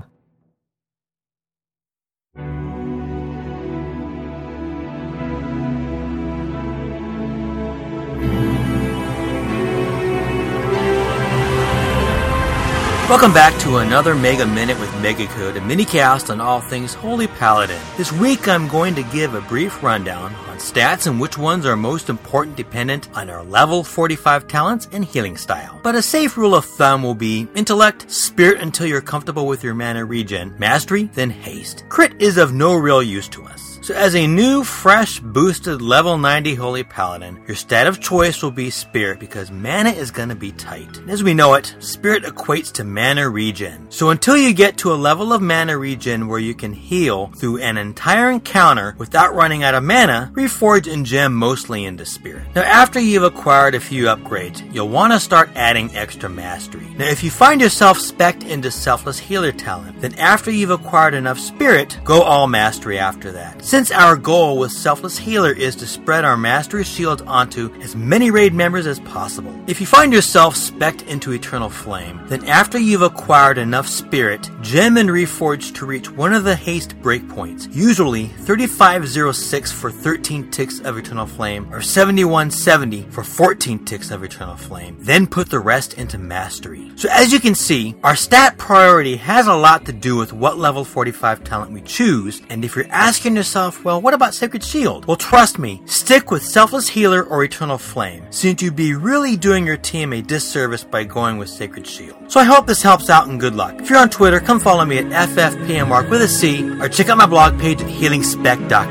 Welcome back to another Mega Minute with Megacode, a minicast on all things Holy Paladin. This week I'm going to give a brief rundown on stats and which ones are most important dependent on our level forty-five talents and healing style. But a safe rule of thumb will be Intellect, Spirit until you're comfortable with your mana regen, Mastery, then Haste. Crit is of no real use to us. So as a new, fresh, boosted level ninety Holy Paladin, your stat of choice will be Spirit because mana is going to be tight. And as we know it, Spirit equates to mana regen. So until you get to a level of mana regen where you can heal through an entire encounter without running out of mana, reforge and gem mostly into Spirit. Now after you've acquired a few upgrades, you'll want to start adding extra Mastery. Now if you find yourself spec'd into Selfless Healer talent, then after you've acquired enough Spirit, go all Mastery after that. Since our goal with Selfless Healer is to spread our Mastery shields onto as many raid members as possible. If you find yourself spec'd into Eternal Flame, then after you've acquired enough Spirit, gem and reforge to reach one of the haste breakpoints, usually thirty-five oh six for thirteen ticks of Eternal Flame, or seventy-one seventy for fourteen ticks of Eternal Flame, then put the rest into Mastery. So as you can see, our stat priority has a lot to do with what level forty-five talent we choose, and if you're asking yourself, well, what about Sacred Shield? Well, trust me, stick with Selfless Healer or Eternal Flame, since you'd be really doing your team a disservice by going with Sacred Shield. So I hope this helps out and good luck. If you're on Twitter, come follow me at F F P M Mark with a C, or check out my blog page at healing spec dot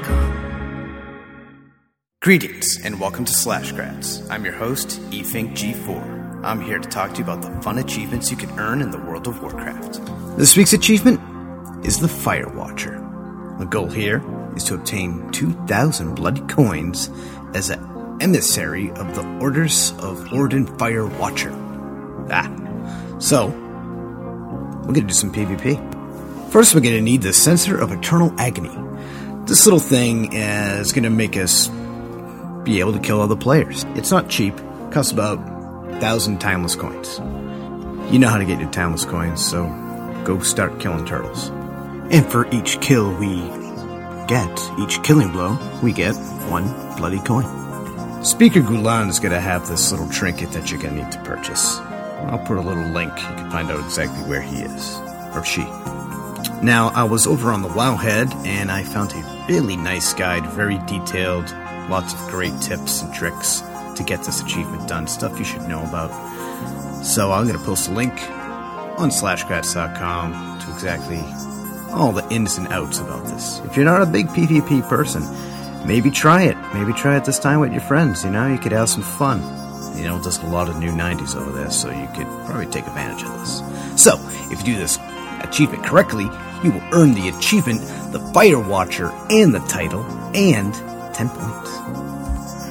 com. Greetings, and welcome to Slashgrats. I'm your host, E Fink G four. I'm here to talk to you about the fun achievements you can earn in the World of Warcraft. This week's achievement is the Fire Watcher. The goal here is to obtain two thousand bloody coins as an emissary of the Orders of Orden Fire Watcher. Ah, so, we're going to do some PvP. First, we're going to need the Censer of Eternal Agony. This little thing is going to make us be able to kill other players. It's not cheap. It costs about one thousand timeless coins. You know how to get your timeless coins, so go start killing turtles. And for each kill we get, each killing blow, we get one bloody coin. Speaker Gulan is going to have this little trinket that you're going to need to purchase. I'll put a little link. You can find out exactly where he is, or she. Now, I was over on the Wowhead, and I found a really nice guide, very detailed, lots of great tips and tricks to get this achievement done, stuff you should know about. So I'm going to post a link on slashgrats dot com to exactly all the ins and outs about this. If you're not a big PvP person, maybe try it. Maybe try it this time with your friends, you know? You could have some fun. You know, there's a lot of new nineties over there, so you could probably take advantage of this. So, if you do this achievement correctly, you will earn the achievement, the Fire Watcher, and the title, and ten points.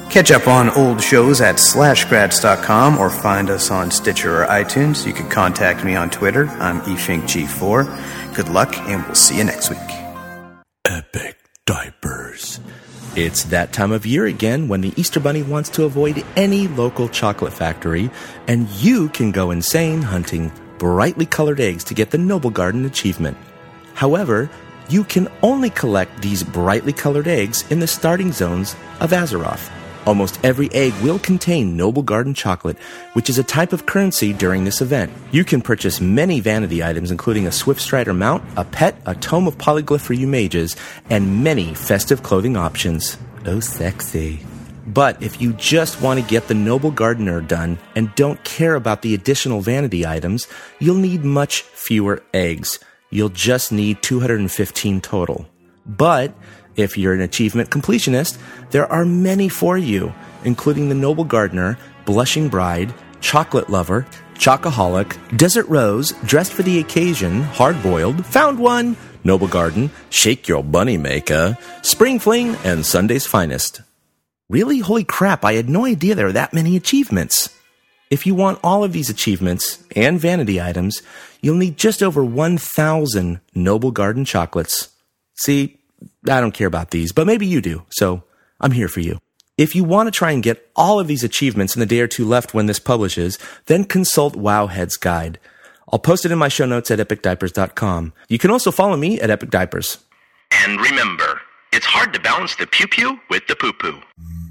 Catch up on old shows at slash grads dot com or find us on Stitcher or iTunes. You can contact me on Twitter. I'm e fink g four. Good luck, and we'll see you next week. Epic diapers. It's that time of year again when the Easter Bunny wants to avoid any local chocolate factory, and you can go insane hunting brightly colored eggs to get the Noble Garden achievement. However, you can only collect these brightly colored eggs in the starting zones of Azeroth. Almost every egg will contain Noble Garden chocolate, which is a type of currency during this event. You can purchase many vanity items, including a Swiftstrider mount, a pet, a tome of polyglyph for you mages, and many festive clothing options. Oh, sexy. But if you just want to get the Noble Gardener done and don't care about the additional vanity items, you'll need much fewer eggs. You'll just need two hundred fifteen total. But if you're an achievement completionist, there are many for you, including the Noble Gardener, Blushing Bride, Chocolate Lover, Chocoholic, Desert Rose, Dressed for the Occasion, Hard Boiled, Found One, Noble Garden, Shake Your Bunny Maker, Spring Fling, and Sunday's Finest. Really? Holy crap, I had no idea there were that many achievements. If you want all of these achievements and vanity items, you'll need just over one thousand Noble Garden chocolates. See, I don't care about these, but maybe you do, so I'm here for you. If you want to try and get all of these achievements in the day or two left when this publishes, then consult Wowhead's guide. I'll post it in my show notes at epic diapers dot com. You can also follow me at Epic Diapers. And remember, it's hard to balance the pew-pew with the poo-poo.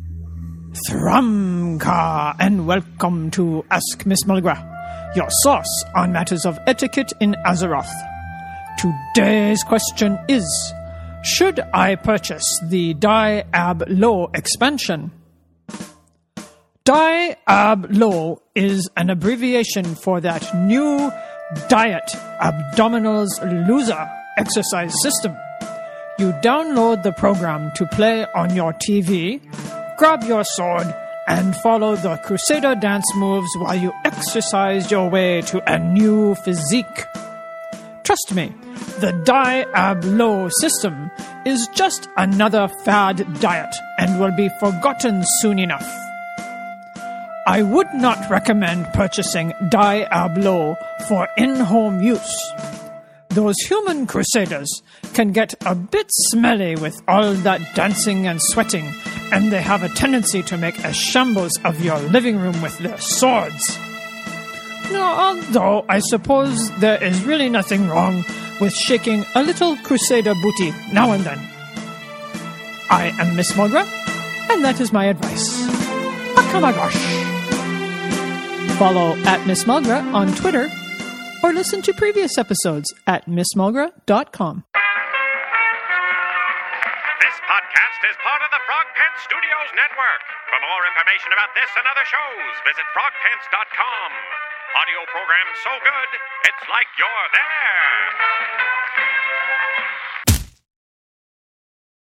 Thramka, and welcome to Ask Miss Mulgra, your source on matters of etiquette in Azeroth. Today's question is, should I purchase the Diablo expansion? Diablo is an abbreviation for that new Diet Abdominals Loser exercise system. You download the program to play on your T V, grab your sword, and follow the Crusader dance moves while you exercise your way to a new physique. Trust me, the Diablo system is just another fad diet and will be forgotten soon enough. I would not recommend purchasing Diablo for in-home use. Those human crusaders can get a bit smelly with all that dancing and sweating, and they have a tendency to make a shambles of your living room with their swords. Now, although I suppose there is really nothing wrong with shaking a little crusader booty now and then. I am Miss Mulgra, and that is my advice. Akamagosh. Follow at Miss Mulgra on Twitter, or listen to previous episodes at miss mulgra dot com. This podcast is part of the Frog Pants Studios Network. For more information about this and other shows, visit frog pants dot com. Audio program so good, it's like you're there.